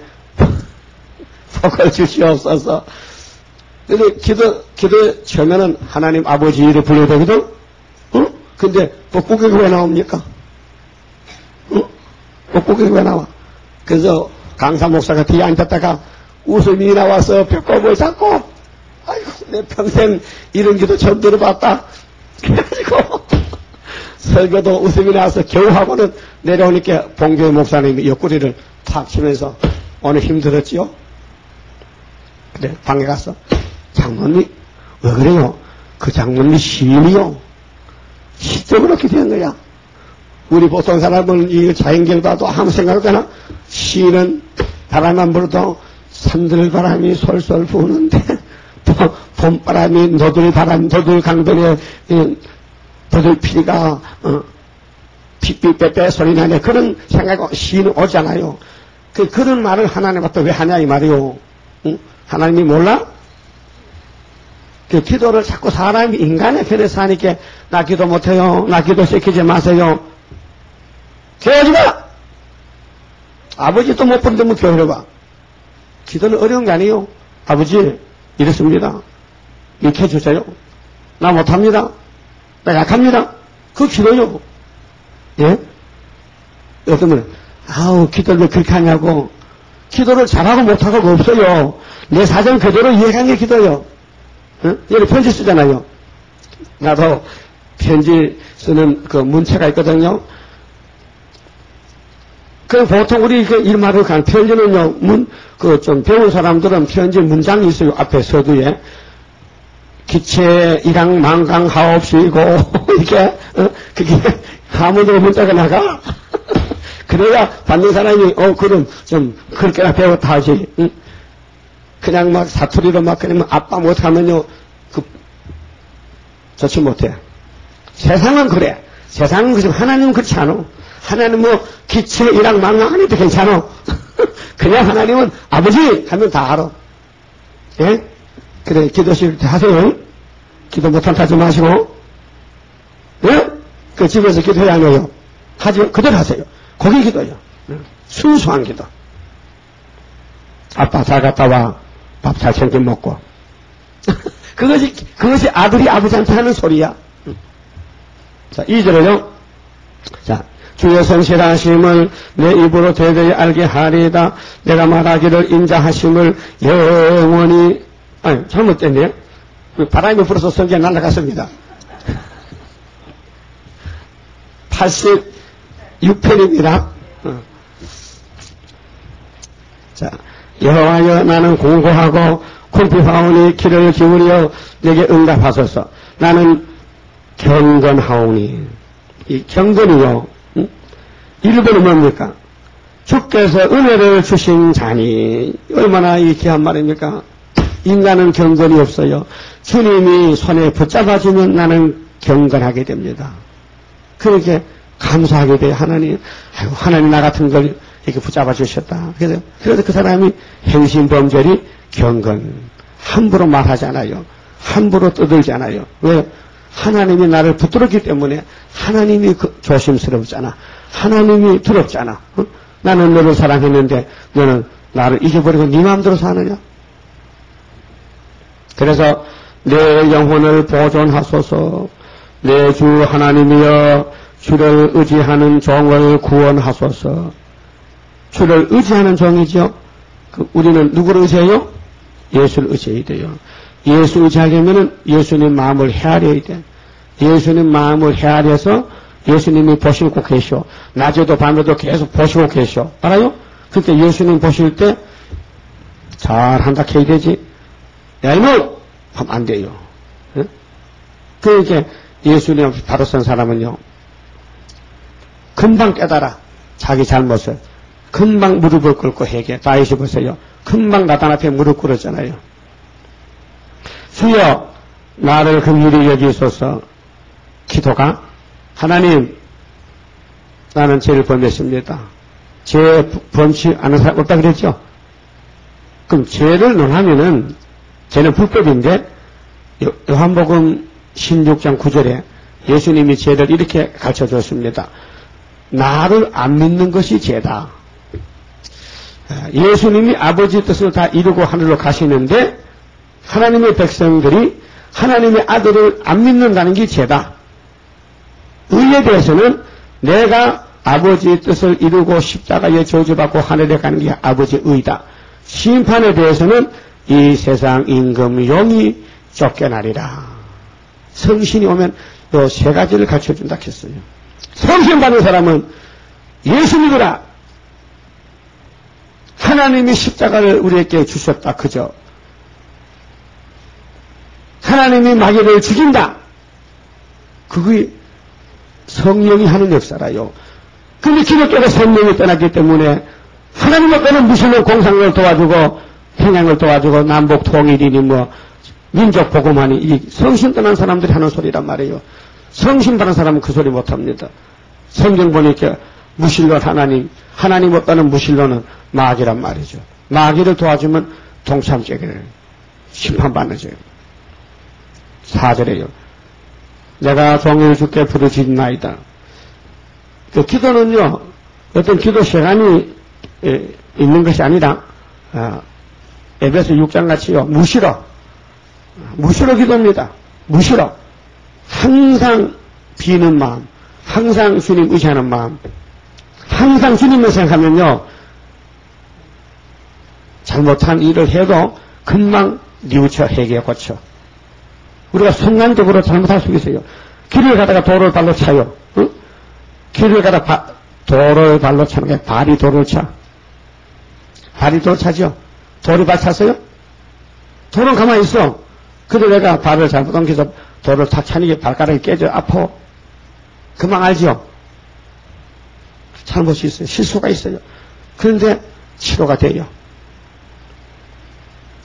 복을 주시옵소서. 근데 기도 기도 처음에는 하나님 아버지를 불러야 되거든. 응? 근데 뻐꾸기가 왜 나옵니까? 응? 뻐꾸기가 왜 나와? 그래서 강사 목사가 뒤에 앉았다가 웃음이 나와서 뼈꼽을 잡고 아이고 내 평생 이런 기도 처음 들어봤다. 그래가지고 설교도 웃음이 나와서 겨우 하고는 내려오니까 봉교회 목사님이 옆구리를 탁 치면서 오늘 힘들었지요? 그래 방에 가서 장모님이 왜 그래요? 그 장모님이 시인이요. 시적으로 그렇게 된 거야. 우리 보통 사람은 이 자연경 봐도 아무 생각하잖아. 시인은 바람만 불어도 산들바람이 솔솔 부는데 또 봄바람이 노들바람 노들강들에 노들피가 어, 삐삐빼빼 소리 나네. 그런 생각이 시인은 오잖아요. 그, 그런 말을 하나님한테 왜 하냐 이 말이요. 응? 하나님이 몰라? 그 기도를 자꾸 사람이 인간의 편에서 하니까 나 기도 못해요. 나 기도 시키지 마세요. 교회하지 마! 아버지도 못 부르는데 뭐 교회를 봐. 기도는 어려운 게 아니에요. 아버지 이렇습니다. 이렇게 해주세요. 나 못합니다. 나 약합니다. 그 기도요. 예? 어떤 분은 아우 기도를 왜 그렇게 하냐고. 기도를 잘하고 못하고가 없어요. 내 사정 그대로 이해하는 게 기도요. 어? 여기 편지 쓰잖아요. 나도 편지 쓰는 그 문체가 있거든요. 그 보통 우리 그 이 말을 간 편지는요, 문, 그 좀 배운 사람들은 편지 문장이 있어요. 앞에 서두에. 기체, 일항, 망강, 하옵시고, 이렇게, 어? 그게 하문으로 문자가 나가. 그래야 받는 사람이, 어, 그럼 좀 그렇게나 배웠다 하지. 응? 그냥 막 사투리로 막 그러면 아빠 못하면요, 그, 좋지 못해. 세상은 그래. 세상은 그렇지 하나님은 그렇지 않아. 하나님은 뭐 기체 일학 망망 안 해도 괜찮아. 그냥 하나님은 아버지 하면 다 알아. 예? 그래 기도실 때 하세요. 기도 못한다 하지 마시고. 예? 그 집에서 기도해야 하네요. 하지 그대로 하세요. 거기 기도요. 순수한 기도. 아빠 잘 갔다 와. 밥 잘 챙겨 먹고. 그것이, 그것이 아들이 아버지한테 하는 소리야. 자, 이 절에요. 자, 주의 성실하심을 내 입으로 대대히 알게 하리이다. 내가 말하기를 인자하심을 영원히, 아니, 잘못됐네요. 바람이 불어서 성경 날아갔습니다. 팔십육 편입니다. 어. 자, 여호와여 나는 공고하고 궁핍하오니 귀를 기울여 내게 응답하소서. 나는 경건하오니. 이 경건이요. 응? 일 번은 뭡니까? 주께서 은혜를 주신 자니. 얼마나 이 귀한 말입니까? 인간은 경건이 없어요. 주님이 손에 붙잡아주면 나는 경건하게 됩니다. 그렇게 감사하게 돼요. 하나님, 아이고, 하나님 나 같은 걸 이렇게 붙잡아 주셨다. 그래서, 그래서 그 사람이 행신범절이 경건. 함부로 말하지 않아요. 함부로 떠들지 않아요. 왜? 하나님이 나를 붙들었기 때문에 하나님이 그 조심스럽잖아. 하나님이 두렵잖아. 어? 나는 너를 사랑했는데 너는 나를 잊어버리고 네 마음대로 사느냐? 그래서 내 영혼을 보존하소서. 내 주 하나님이여 주를 의지하는 종을 구원하소서. 주를 의지하는 종이죠. 그 우리는 누구를 의지해요? 예수를 의지해야 돼요. 예수 의지하려면은 예수님 마음을 헤아려야 돼. 예수님 마음을 헤아려서 예수님이 보시고 계셔. 낮에도 밤에도 계속 보시고 계셔. 알아요? 그때 예수님 보실 때 잘한다 해야 되지. 야 이놈! 하면 안 돼요. 예? 그러니까 예수님 앞에 바로 선 사람은요. 금방 깨달아. 자기 잘못을. 금방 무릎을 꿇고 회개. 다윗이 보세요. 금방 나단 앞에 무릎 꿇었잖아요. 주여 나를 긍휼히 여기소서. 기도가 하나님 나는 죄를 범했습니다. 죄 범치 않은 사람 없다 그랬죠? 그럼 죄를 논하면은 죄는 불법인데 요한복음 십육 장 구 절에 예수님이 죄를 이렇게 가르쳐줬습니다. 나를 안 믿는 것이 죄다. 예수님이 아버지 뜻을 다 이루고 하늘로 가시는데 하나님의 백성들이 하나님의 아들을 안 믿는다는 게 죄다. 의에 대해서는 내가 아버지의 뜻을 이루고 십자가에 저주받고 하늘에 가는 게 아버지의 의다. 심판에 대해서는 이 세상 임금 용이 쫓겨나리라. 성신이 오면 요 세 가지를 가르쳐준다 했어요. 성신 받는 사람은 예수 믿으라. 하나님이 십자가를 우리에게 주셨다. 그죠? 하나님이 마귀를 죽인다. 그게 성령이 하는 역사라요. 근데 기독교가 성령이 떠났기 때문에 하나님의 거는 무슬림 공산을 도와주고 평양을 도와주고 남북 통일이니 뭐 민족 복음하니 이 성신 떠난 사람들이 하는 소리란 말이에요. 성신 받은 사람은 그 소리 못합니다. 성경 보니까 무신론 하나님, 하나님 없다는 무신론은 마귀란 말이죠. 마귀를 도와주면 동참죄를 심판받는 죄. 사 절에요. 내가 종일 주께 부르짖나이다. 그 기도는요, 어떤 기도 시간이 에, 있는 것이 아니라, 아, 에베소 육 장 같이요, 무시로, 무시로 기도입니다. 무시로. 항상 비는 마음, 항상 주님 의지하는 마음, 항상 주님을 생각하면요, 잘못한 일을 해도 금방 뉘우쳐 회개 고쳐. 우리가 순간적으로 잘못할 수 있어요. 길을 가다가 돌을 발로 차요. 응? 길을 가다가 바, 돌을 발로 차는 게 발이 돌을 차. 발이 돌을 차죠. 돌이 발 찼어요? 돌은 가만히 있어. 근데 내가 발을 잘못 옮겨서 돌을 탁 차는 게 발가락이 깨져 아파. 금방 알죠? 잘못이 있어요. 실수가 있어요. 그런데 치료가 돼요.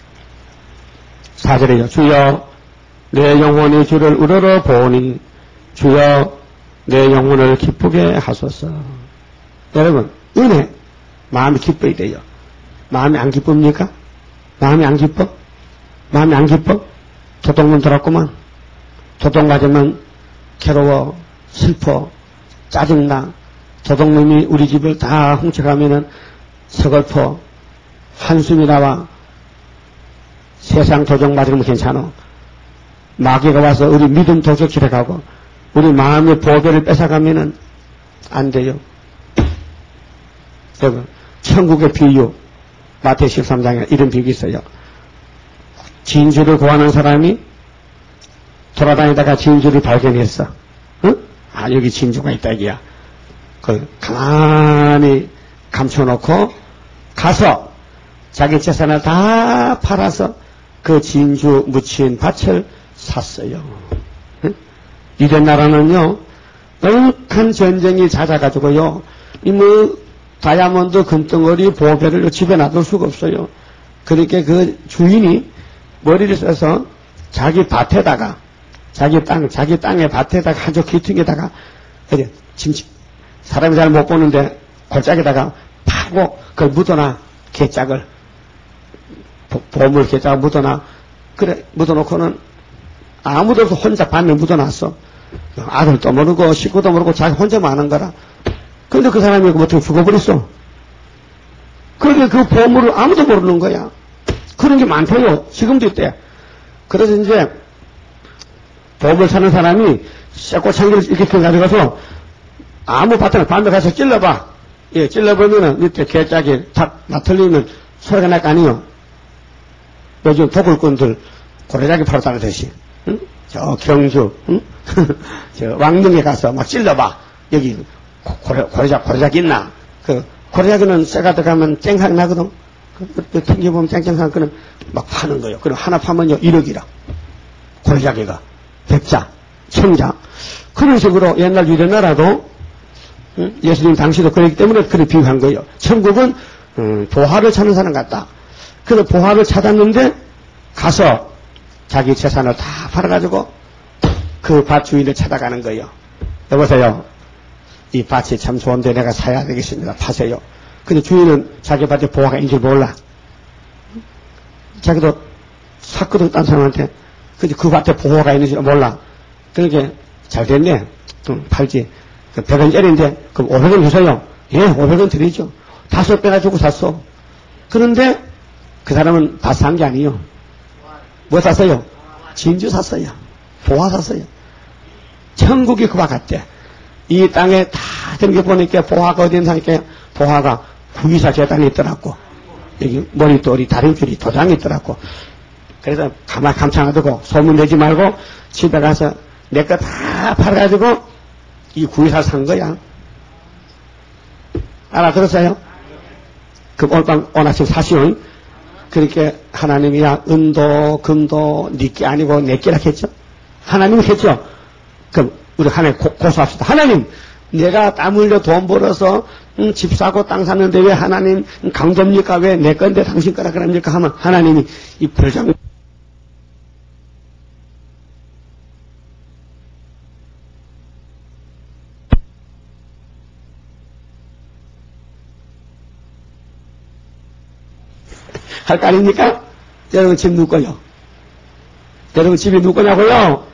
사 절에요. 주여 내 영혼이 주를 우러러 보니 주여 내 영혼을 기쁘게 하소서. 여러분, 은혜, 마음이 기뻐야 돼요. 마음이 안 기쁩니까? 마음이 안 기뻐? 마음이 안 기뻐? 도둑문 들었구만. 도둑 맞으면 괴로워, 슬퍼, 짜증나. 도둑놈이 우리 집을 다 훔쳐가면은 서글퍼, 한숨이 나와. 세상 도둑 맞으면 괜찮아. 마귀가 와서 우리 믿음 도적질해 가고 우리 마음의 보배를 뺏어가면은 안 돼요. 여러분, 천국의 비유, 마태복음 십삼 장에 이런 비유가 있어요. 진주를 구하는 사람이 돌아다니다가 진주를 발견했어. 응? 아, 여기 진주가 있다, 이게야. 그, 가만히 감춰놓고 가서 자기 재산을 다 팔아서 그 진주 묻힌 밭을 샀어요. 응? 이런 나라는요, 넉넉한 전쟁이 잦아가지고요, 이 뭐, 다이아몬드 금덩어리 보배를 집에 놔둘 수가 없어요. 그러니까 그 주인이 머리를 써서 자기 밭에다가, 자기 땅, 자기 땅의 밭에다가 한쪽 귀퉁이에다가, 이제, 짐, 사람이 잘 못 보는데, 골짜기에다가 파고, 그걸 묻어놔, 개짝을. 보물 개짝을 묻어놔. 그래, 묻어놓고는 아무도 없어 혼자 반면 묻어놨어. 아들도 모르고, 식구도 모르고, 자기 혼자만 하는 거라. 근데 그 사람이 어떻게 죽어버렸어. 그러니까 그 보물을 아무도 모르는 거야. 그런 게 많대요. 지금도 있대. 그래서 이제 보물 사는 사람이 쇠꼬창기를 이렇게 가져가서 아무 밭을 밤에 가서 찔러봐. 예, 찔러보면은 밑에 개짝이 탁 맞틀리면 소리가 날 거 아니요. 요즘 도굴꾼들 고래자기 파로 다니듯이. 응? 저 경주, 응? 저 왕릉에 가서 막 찔러봐. 여기 고래, 고래작, 고래작 있나? 그, 고래작은 쇠가 들어가면 쨍하게 나거든? 그, 그, 튕겨보면 쨍쨍한 거는 막 파는 거예요. 그럼 하나 파면요, 일억이라. 고래작이가. 백자, 청자. 그런 식으로 옛날 유대나라도, 응? 예수님 당시도 그랬기 때문에 그렇게 비유한 거예요. 천국은, 음, 보화를 찾는 사람 같다. 그래서 보화를 찾았는데, 가서 자기 재산을 다 팔아가지고, 그 밭 주인을 찾아가는 거예요. 여보세요. 이 밭이 참 좋은데 내가 사야 되겠습니다. 파세요. 근데 주인은 자기 밭에 보화가 있는 줄 몰라. 자기도 샀거든, 딴 사람한테. 근데 그 밭에 보화가 있는 줄 몰라. 그러니까 잘 됐네. 좀 팔지. 그 백 원짜리인데, 그럼 오백 원 주세요. 예, 오백 원 드리죠. 다섯 배나 주고 샀어. 그런데 그 사람은 밭 산 게 아니에요. 뭐 샀어요? 진주 샀어요. 보화 샀어요. 천국이 그와 같대. 이 땅에 다 댕겨보니까 보화가 어디 있나니까 보화가 구이사 재단이 있더라고. 여기 머리돌이 다리줄이 도장이 있더라고. 그래서 가만 감창하두고 소문 내지 말고 집에 가서 내 거 다 팔아가지고 이 구이사 산 거야. 알아들었어요? 그럼 오늘 밤 오늘 아침 사시오. 그러니까 하나님이야 은도 금도 니께 아니고 내께라 했죠. 하나님이 했죠. 그럼 우리 하나님 고, 고소합시다. 하나님, 내가 땀 흘려 돈 벌어서 음, 집 사고 땅 샀는데 왜 하나님 강도입니까? 왜 내 건데 당신 거라 그럽니까? 하면 하나님이 이 불장 할 거 아닙니까? 여러분 집 누구 거요? 여러분 집이 누구 거냐고요?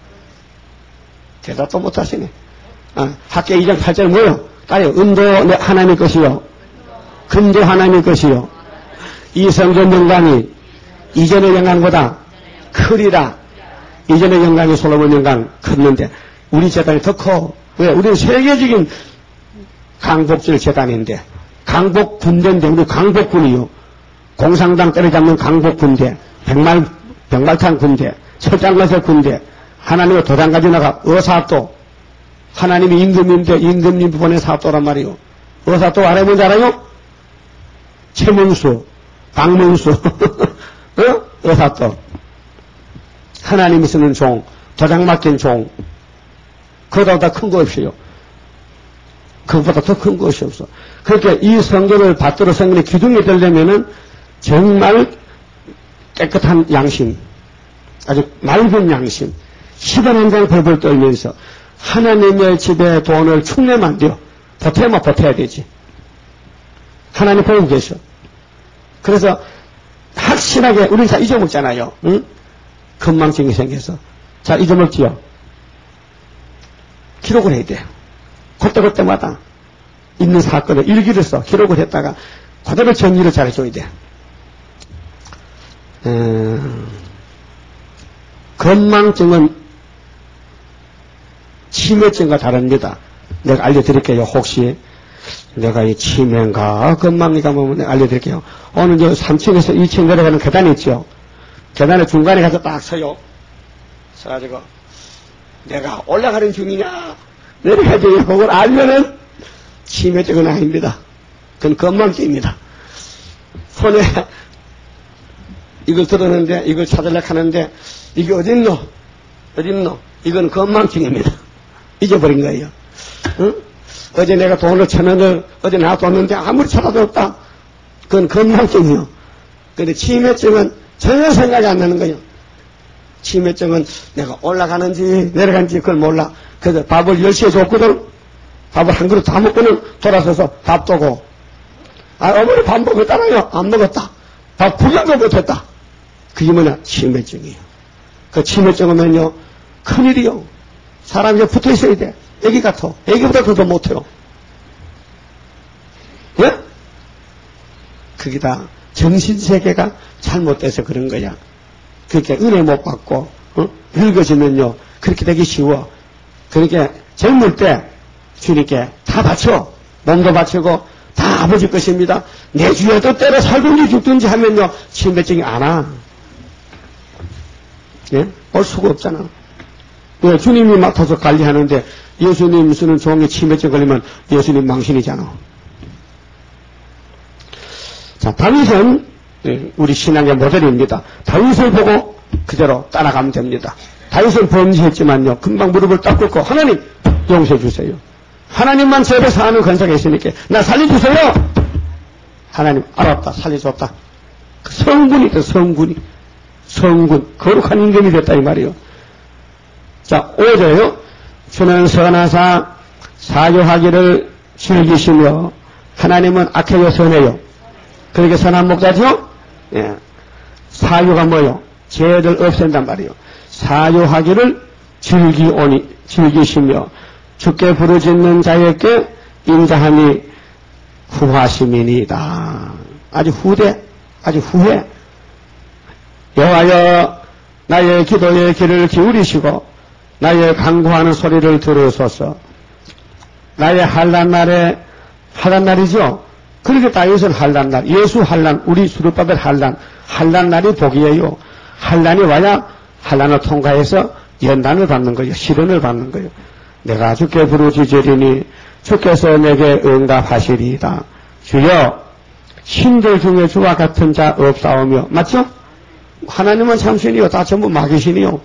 대답도 못하시네. 아, 학계 이 장 팔 절 뭐요? 따요. 은도 하나님의 것이요. 금도 하나님의 것이요. 이 성전 영광이 이전의 영광보다 크리라. 이전의 영광이 솔로몬 영광 컸는데 우리 재단이 더 커. 왜? 우리는 세계적인 강복질 재단인데 강복 군대인데 우리 강복군이요. 공산당 때려잡는 강복 군대, 백말 백말탄 군대, 철장거세 군대. 하나님의 도장 가지고 나가 어사또 하나님이 임금님인데 임금님 부분의 사또란 말이요. 어사또 알아야 뭔지 알아요? 최명수, 박명수, 어? 어사또. 하나님이 쓰는 종, 도장 맡긴 종. 그보다 큰 거 없어요. 그보다 더 큰 것이 없어. 그러니까 이 성전을 받들어 성전의 기둥이 되려면은 정말 깨끗한 양심, 아주 맑은 양심, 시간 한 장 벌벌 떨면서 하나님의 집에 돈을 축내면 안 돼요. 보태면 보태야 되지. 하나님 보고 계셔. 그래서 확실하게 우리는 다 잊어먹잖아요. 응? 건망증이 생겨서. 자, 잊어먹지요. 기록을 해야 돼요. 그때그때마다 있는 사건을 일기를 써 기록을 했다가 그대로 정리를 잘해줘야 돼요. 음, 건망증은 치매증과 다릅니다. 내가 알려드릴게요. 혹시 내가 이 치매인가 건망인가 보면 내가 알려드릴게요. 오늘 저 삼 층에서 이 층 내려가는 계단이 있죠. 계단의 중간에 가서 딱 서요. 서가지고 내가 올라가는 중이냐 내려가야 되냐 그걸 알면은 치매증은 아닙니다. 그건 건망증입니다. 손에 이걸 들었는데 이걸 찾으려고 하는데 이게 어딨노? 어딨노? 이건 건망증입니다. 잊어버린 거예요. 응? 어제 내가 돈을 천 원을 어제 놔뒀는데 아무리 찾아도 없다. 그건 건망증이요. 근데 치매증은 전혀 생각이 안 나는 거예요. 치매증은 내가 올라가는지 내려가는지 그걸 몰라. 그래서 밥을 열 시에 줬거든. 밥을 한 그릇 다 먹고는 돌아서서 밥 도고. 아, 어머니 밥 먹었잖아요. 안 먹었다. 밥 구경도 못했다. 그게 뭐냐? 치매증이에요. 그 치매증이면요, 큰일이요. 사람이 붙어 있어야 돼. 애기 같아. 애기보다 더 못해요. 예? 그게 다 정신세계가 잘못돼서 그런 거야. 그렇게 은혜 못 받고, 어? 늙어지면요, 그렇게 되기 쉬워. 그렇게 젊을 때 주님께 다 바쳐. 몸도 바치고 다 아버지 것입니다. 내 주에도 때려 살든지 죽든지 하면요, 치매증이 안 와. 예? 올 수가 없잖아. 왜? 주님이 맡아서 관리하는데 예수님 쓰는 종이 치매증 걸리면 예수님 망신이잖아. 자, 다윗은 우리 신앙의 모델입니다. 다윗을 보고 그대로 따라가면 됩니다. 다윗은 범죄했지만요, 금방 무릎을 딱 꿇고 하나님 용서해 주세요. 하나님만 제배 사는 권세가 있으니까 나 살려주세요. 하나님 알았다, 살려줬다. 그 성군이 그 성군이 성군 거룩한 임금이 됐다 이 말이요. 자, 오 절요. 주는 선하사 사교하기를 즐기시며 하나님은 악해요 선해요. 그렇게 선한 목자죠. 예. 사교가 뭐요? 죄를 없앤단 말이요. 사교하기를 즐기오니 즐기시며 주께 부르짖는 자에게 인자함이 후하심이니이다. 아주 후대, 아주 후회. 여호와여 나의 기도에 귀를 기울이시고 나의 간구하는 소리를 들으소서. 나의 한란 날에 한란 날이죠. 그렇게 다윗은 한란 날, 예수 한란, 우리 수르바벨 한란, 한란 날이 복이에요. 한란이 와야 한란을 통과해서 연단을 받는 거예요. 시련을 받는 거예요. 내가 주께 부르짖으리니 주께서 내게 응답하시리이다. 주여 신들 중에 주와 같은 자 없사오며. 맞죠? 하나님은 참신이요 다 전부 마귀신이요.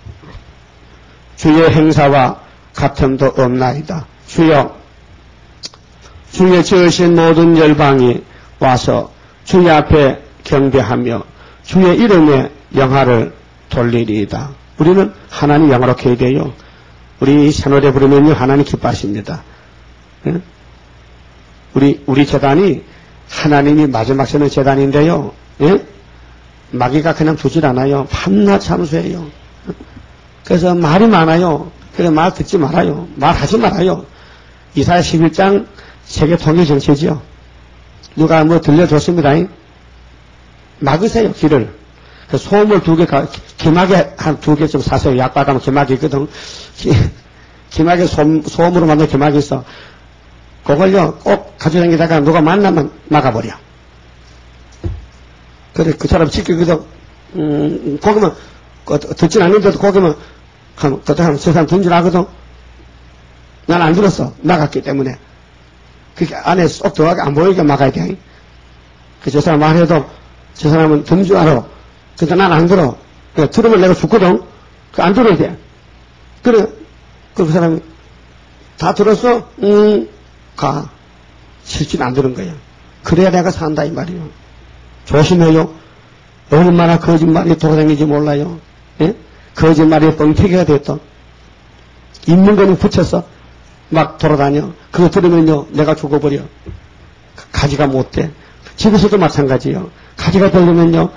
주의 행사와 같음도 없나이다. 주여 주의 지으신 모든 열방이 와서 주의 앞에 경배하며 주의 이름에 영화를 돌리리이다. 우리는 하나님 영화롭게 해야 돼요. 우리 새노래 부르면요 하나님 기뻐하십니다. 예? 우리 우리 재단이 하나님이 마지막 세는 재단인데요. 예? 마귀가 그냥 두질 않아요. 밤낮 참수해요. 그래서 말이 많아요. 그래서 말 듣지 말아요. 말하지 말아요. 이사야 십일 장 세계 통일 정치지요. 누가 뭐 들려줬습니다. 막으세요 길을. 그 소음을 두 개, 기막에 한 두 개 좀 사세요. 약과가면 기막이 있거든. 기, 기막에 소음, 소음으로 만든 기막이 있어. 그걸요 꼭 가져다니다가 누가 만나면 막아버려. 그래 그 사람 지키거든. 음, 거기면 그, 듣진 않는데도 거기면 한, 그 사람 저 사람 든줄 알거든. 난 안 들었어. 나갔기 때문에. 그게 안에 쏙 들어가게 안 보이게 막아야 돼. 그 저 사람 말해도 저 사람은 든 줄 알아. 근데 난 안 들어. 그러니까 들으면 내가 죽거든. 그 안 들어야 돼. 그래. 그 사람이 다 들었어? 응, 가. 실제는 안 들은 거야. 그래야 내가 산다 이 말이요. 조심해요. 얼마나 거짓말이 돌아다니는지 몰라요. 예? 거짓말이 뻥튀기가 됐던. 있는 거는 붙여서 막 돌아다녀. 그거 들으면요, 내가 죽어버려. 가지가 못 돼. 집에서도 마찬가지요. 가지가 되려면요,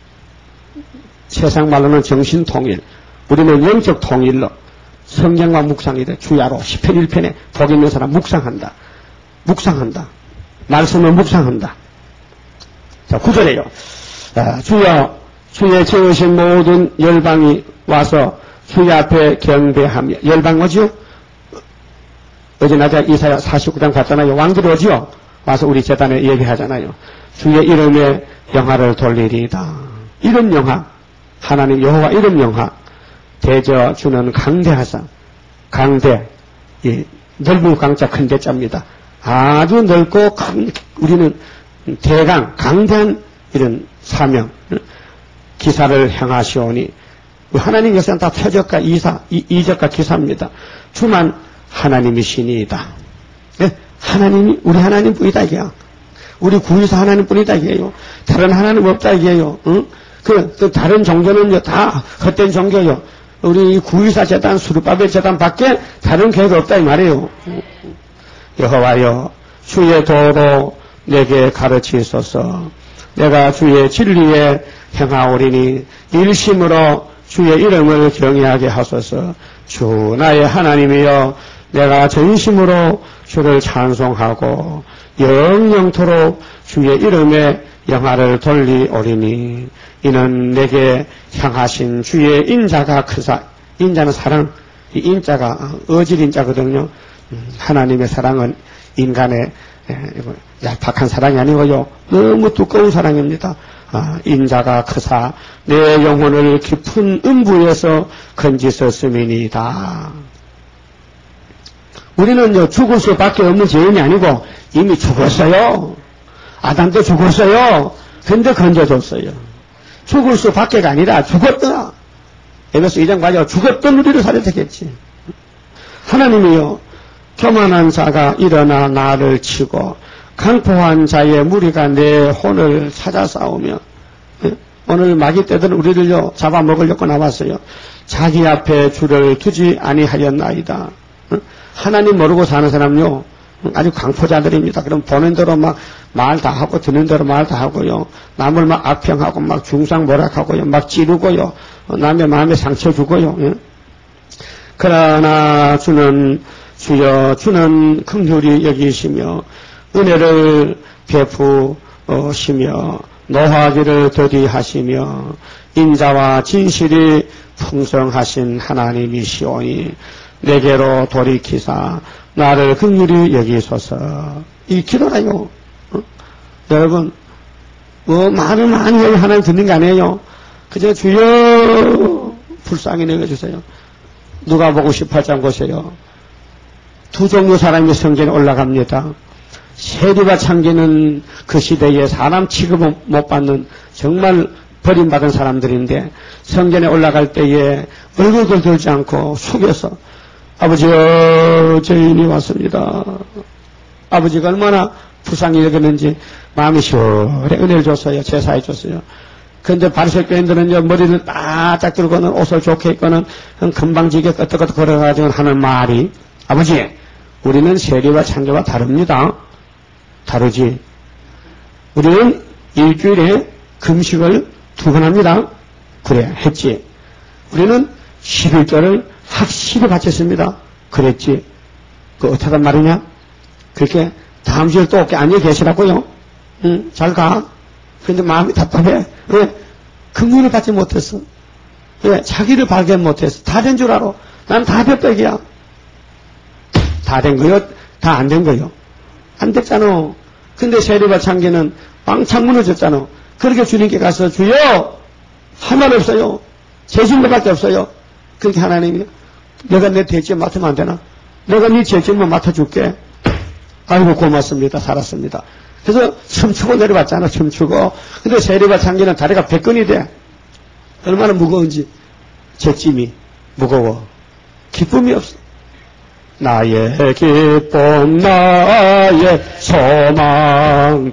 세상 말로는 정신통일, 우리는 영적 통일로 성경과 묵상이래. 주야로 십 편 일 편에 복 있는 사람 묵상한다. 묵상한다. 말씀을 묵상한다. 자, 구 절에요. 아, 주여, 주의 지으신 모든 열방이 와서 주의 앞에 경배하며. 열방 오지요? 어제 낮에 이사야 사십구 장 갔잖아요. 왕들이 오지요? 와서 우리 제단에 얘기하잖아요. 주의 이름에 영화를 돌리리이다. 이름 영화, 하나님 여호와 이름 영화, 대저 주는 강대하사, 강대, 이 넓은 강자 큰 대자입니다. 아주 넓고 강, 우리는 대강, 강대한 이런 사명, 기사를 행하시오니, 하나님 역사는 다 표적과 이사, 이, 이적과 기사입니다. 주만 하나님이시니이다. 네? 하나님이, 우리 하나님 뿐이다, 이게요. 우리 구유사 하나님 뿐이다, 이게요. 다른 하나님 없다, 이게요. 응? 그, 그, 다른 종교는요, 다 헛된 종교요. 우리 구유사 재단, 수르바벨 재단 밖에 다른 교회가 없다, 이 말이에요. 여호와여, 주의 도로 내게 가르치소서. 내가 주의 진리에 행하오리니 일심으로 주의 이름을 경외하게 하소서. 주 나의 하나님이여, 내가 전심으로 주를 찬송하고 영영토록 주의 이름에 영화를 돌리오리니 이는 내게 향하신 주의 인자가 크사. 인자는 사랑, 이 인자가 어질 인자거든요. 하나님의 사랑은 인간의 얄팍한 사랑이 아니고요, 너무 두꺼운 사랑입니다. 아, 인자가 크사 내 영혼을 깊은 음부에서 건지셨음이니이다. 우리는요, 죽을 수밖에 없는 죄인이 아니고 이미 죽었어요. 아담도 죽었어요. 근데 건져줬어요. 죽을 수밖에가 아니라 죽었다. 에베소 이 장 맞아. 죽었던 우리를 살려주겠지. 하나님이요, 교만한 자가 일어나 나를 치고 강포한 자의 무리가 내 혼을 찾아 싸우며, 오늘 마귀 떼들 우리를요 잡아먹으려고 나왔어요. 자기 앞에 주를 두지 아니하였나이다. 하나님 모르고 사는 사람요 아주 강포자들입니다. 그럼 보는 대로 막 말 다 하고 듣는 대로 말 다 하고요, 남을 막 악평하고 막 중상모략하고요, 막 찌르고요, 남의 마음에 상처 주고요. 그러나 주는 주여, 주는 긍휼히 여기시며 은혜를 베푸시며 노하기를 더디하시며 인자와 진실이 풍성하신 하나님이시오니 내게로 돌이키사 나를 긍휼히 여기소서. 이 기도라요. 어? 여러분, 뭐 말을 많이 하면 하나님 듣는 거 아니에요. 그저 주여 불쌍히 내려주세요. 누가복음 십팔 장 보세요. 두 종류 사람이 성전에 올라갑니다. 세리와 창기는 그 시대에 사람 취급을 못 받는 정말 버림받은 사람들인데, 성전에 올라갈 때에 얼굴을 들지 않고 숙여서 아버지여, 죄인이 왔습니다. 아버지가 얼마나 불쌍히 여겼는지 마음이 시원해 은혜를 줬어요. 제사해 줬어요. 그런데 바리새교인들은요, 머리를 바짝 들고는 옷을 좋게 입고는 금방지게 끄떡끄떡 걸어가지고 하는 말이, 아버지, 우리는 세리와 창기와 다릅니다. 다르지. 우리는 일주일에 금식을 두 번 합니다. 그래, 했지. 우리는 십일조를 확실히 바쳤습니다. 그랬지. 그 어떻게 말이냐? 그렇게 다음 주에 또 올게 앉아 계시라고요. 응, 잘 가. 그런데 마음이 답답해. 왜? 긍휼을 받지 못했어. 왜? 자기를 발견 못했어. 다 된 줄 알아. 난 다 뼈백이야. 다 된 거요? 다 안 된 거요? 안 됐잖아. 근데 세리와 창기는 왕창 무너졌잖아. 그렇게 주님께 가서 주여, 할 말 없어요. 죄진거밖에 없어요. 그렇게 하나님이, 내가 내 대죄 맡으면 안 되나? 내가 네 죄짐만 맡아줄게. 아이고 고맙습니다. 살았습니다. 그래서 춤추고 내려왔잖아. 춤추고. 근데 세리와 창기는 다리가 백 건이 돼. 얼마나 무거운지. 죄짐이 무거워. 기쁨이 없어. 나의 기쁨 나의 소망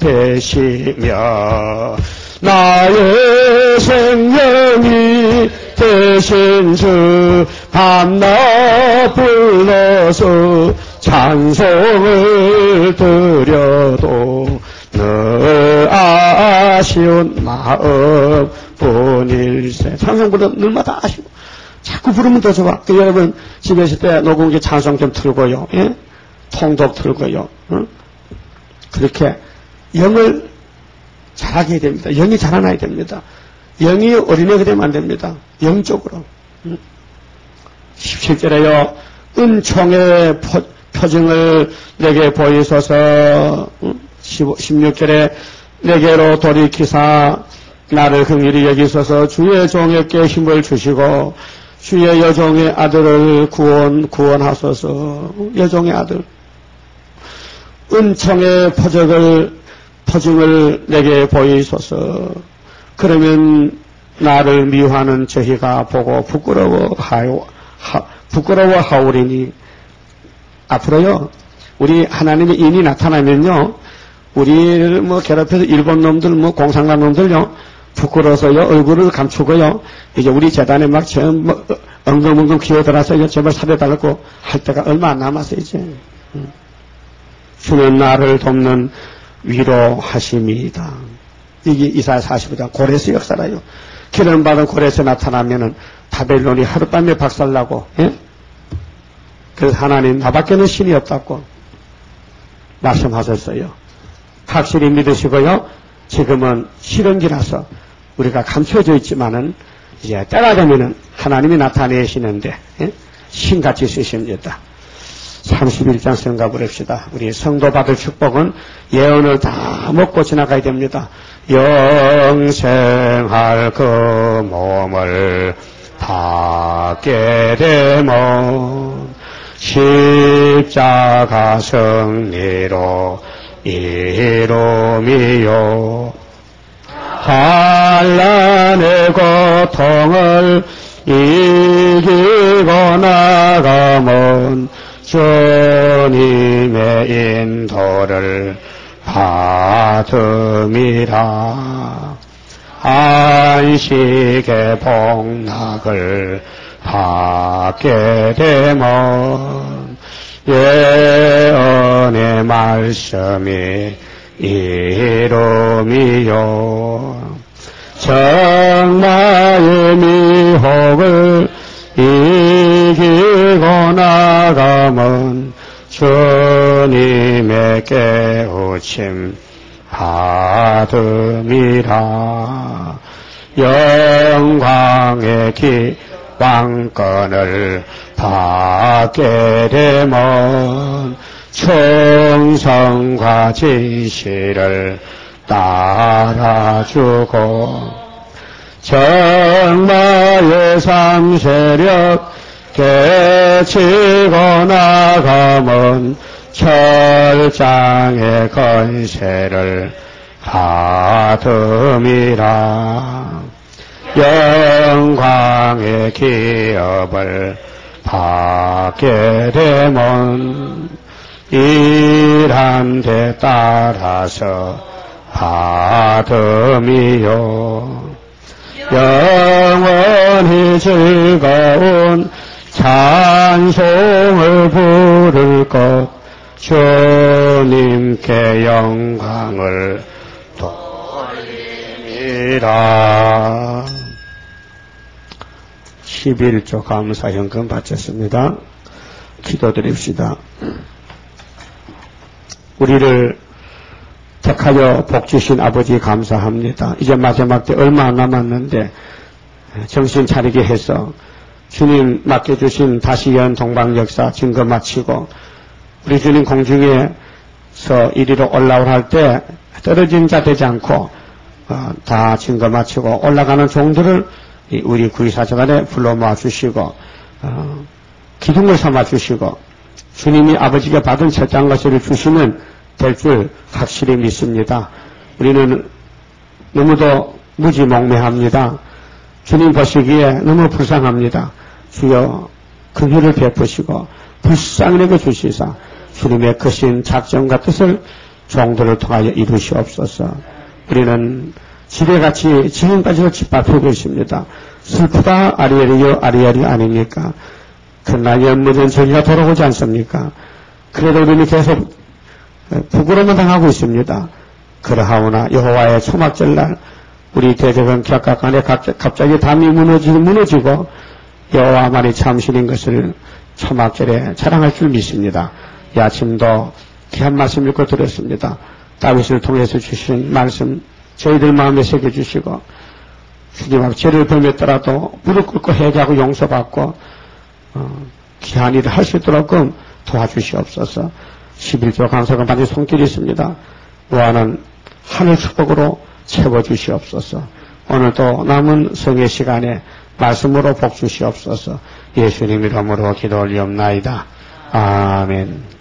되시며 나의 생명이 되신 주 밤낮 불러서 찬송을 드려도 너 아쉬운 마음 뿐일세. 찬송 부르면 늘마다 아쉬워. 자꾸 부르면 더 좋아. 그 여러분 집에 있을 때 녹음기 찬송 좀 틀고요. 예? 통독 틀고요. 응? 그렇게 영을 자라게 됩니다. 영이 자라나야 됩니다. 영이 어린애가 되면 안 됩니다. 영적으로. 응? 십칠 절에요. 은총의 표, 표징을 내게 보이소서. 응? 십육 절에 내게로 돌이키사 나를 긍휼히 여기소서. 주의 종에게 힘을 주시고 주의 여종의 아들을 구원, 구원하소서. 여종의 아들. 은총의 포적을, 포징을 내게 보이소서. 그러면 나를 미워하는 저희가 보고 부끄러워하오, 하, 부끄러워하오리니. 앞으로요, 우리 하나님의 인이 나타나면요, 우리를 뭐 괴롭혀서 일본 놈들, 뭐 공산당 놈들요, 부끄러워서요, 얼굴을 감추고요, 이제 우리 재단에 막 전, 뭐, 엉금엉금 기어들어서 제발 살려달라고 할 때가 얼마 안 남았어요, 이제. 주는 나를 돕는 위로하심이다. 이게 이사야 사십오 장 고레스 역사라요. 기름받은 고레스 나타나면은 바벨론이 하룻밤에 박살나고, 예? 그래서 하나님 나밖에는 신이 없다고 말씀하셨어요. 확실히 믿으시고요. 지금은 시련기라서 우리가 감춰져 있지만은 이제 때가 되면은 하나님이 나타내시는데, 예? 신같이 쓰십니다. 삼십일 장 생각 보십시다. 우리 성도 받을 축복은 예언을 다 먹고 지나가야 됩니다. 영생할 그 몸을 받게 되면 십자가 승리로 이루미요. 환난의 고통을 이기고 나가면 주님의 인도를 받음이라. 안식의 복락을 받게 되면 예언의 말씀이 이루미요. 정마의 미혹을 이기고 나가면 주님의 깨우침 받음이라. 영광의 기왕권을 받게 되면 충성과 진실을 따라주고 정마의 삼세력 깨치고 나가면 철장의 건세를 받음이라. 영광의 기업을 받게 되면 일한 데 따라서 받음이요. 영원히 즐거운 찬송을 부를 것 주님께 영광을 돌리리라. 십일 조 감사현금 바쳤습니다. 기도드립시다. 우리를 택하여 복주신 아버지 감사합니다. 이제 마지막 때 얼마 안 남았는데 정신 차리게 해서 주님 맡겨주신 다시 연 동방 역사 증거 마치고 우리 주님 공중에서 이리로 올라올 할 때 떨어진 자 되지 않고 어, 다 증거 마치고 올라가는 종들을 우리 구이사정안에 불러 모아 주시고 어, 기둥을 삼아 주시고 주님이 아버지가 받은 철장 것을 주시면 될 줄 확실히 믿습니다. 우리는 너무도 무지몽매합니다. 주님 보시기에 너무 불쌍합니다. 주여 긍휼을 베푸시고 불쌍히 내게 주시사 주님의 크신 작정과 뜻을 종들을 통하여 이루시옵소서. 우리는 지뢰같이 지금까지도 짓밟히고 있습니다. 슬프다 아리엘이요 아리엘이 아닙니까? 그러나 연못은 저기가 돌아오지 않습니까? 그래도 우리는 계속 부끄러움을 당하고 있습니다. 그러하오나 여호와의 초막절날 우리 대적은 격각간에 갑자기 담이 무너지고 무너지고 여호와만이 참신인 것을 초막절에 자랑할 줄 믿습니다. 이 아침도 귀한 말씀 읽고 들었습니다. 다윗을 통해서 주신 말씀 저희들 마음에 새겨주시고 주님 앞에 죄를 범했더라도 무릎 꿇고 회개하고 용서받고 어, 귀한 일을 할 수 있도록끔 도와주시옵소서. 십일조 강석은 반드시 손길이 있습니다. 노아는 하늘 축복으로 채워주시옵소서. 오늘도 남은 성의 시간에 말씀으로 복 주시옵소서. 예수님 이름으로 기도 올리옵나이다. 아멘.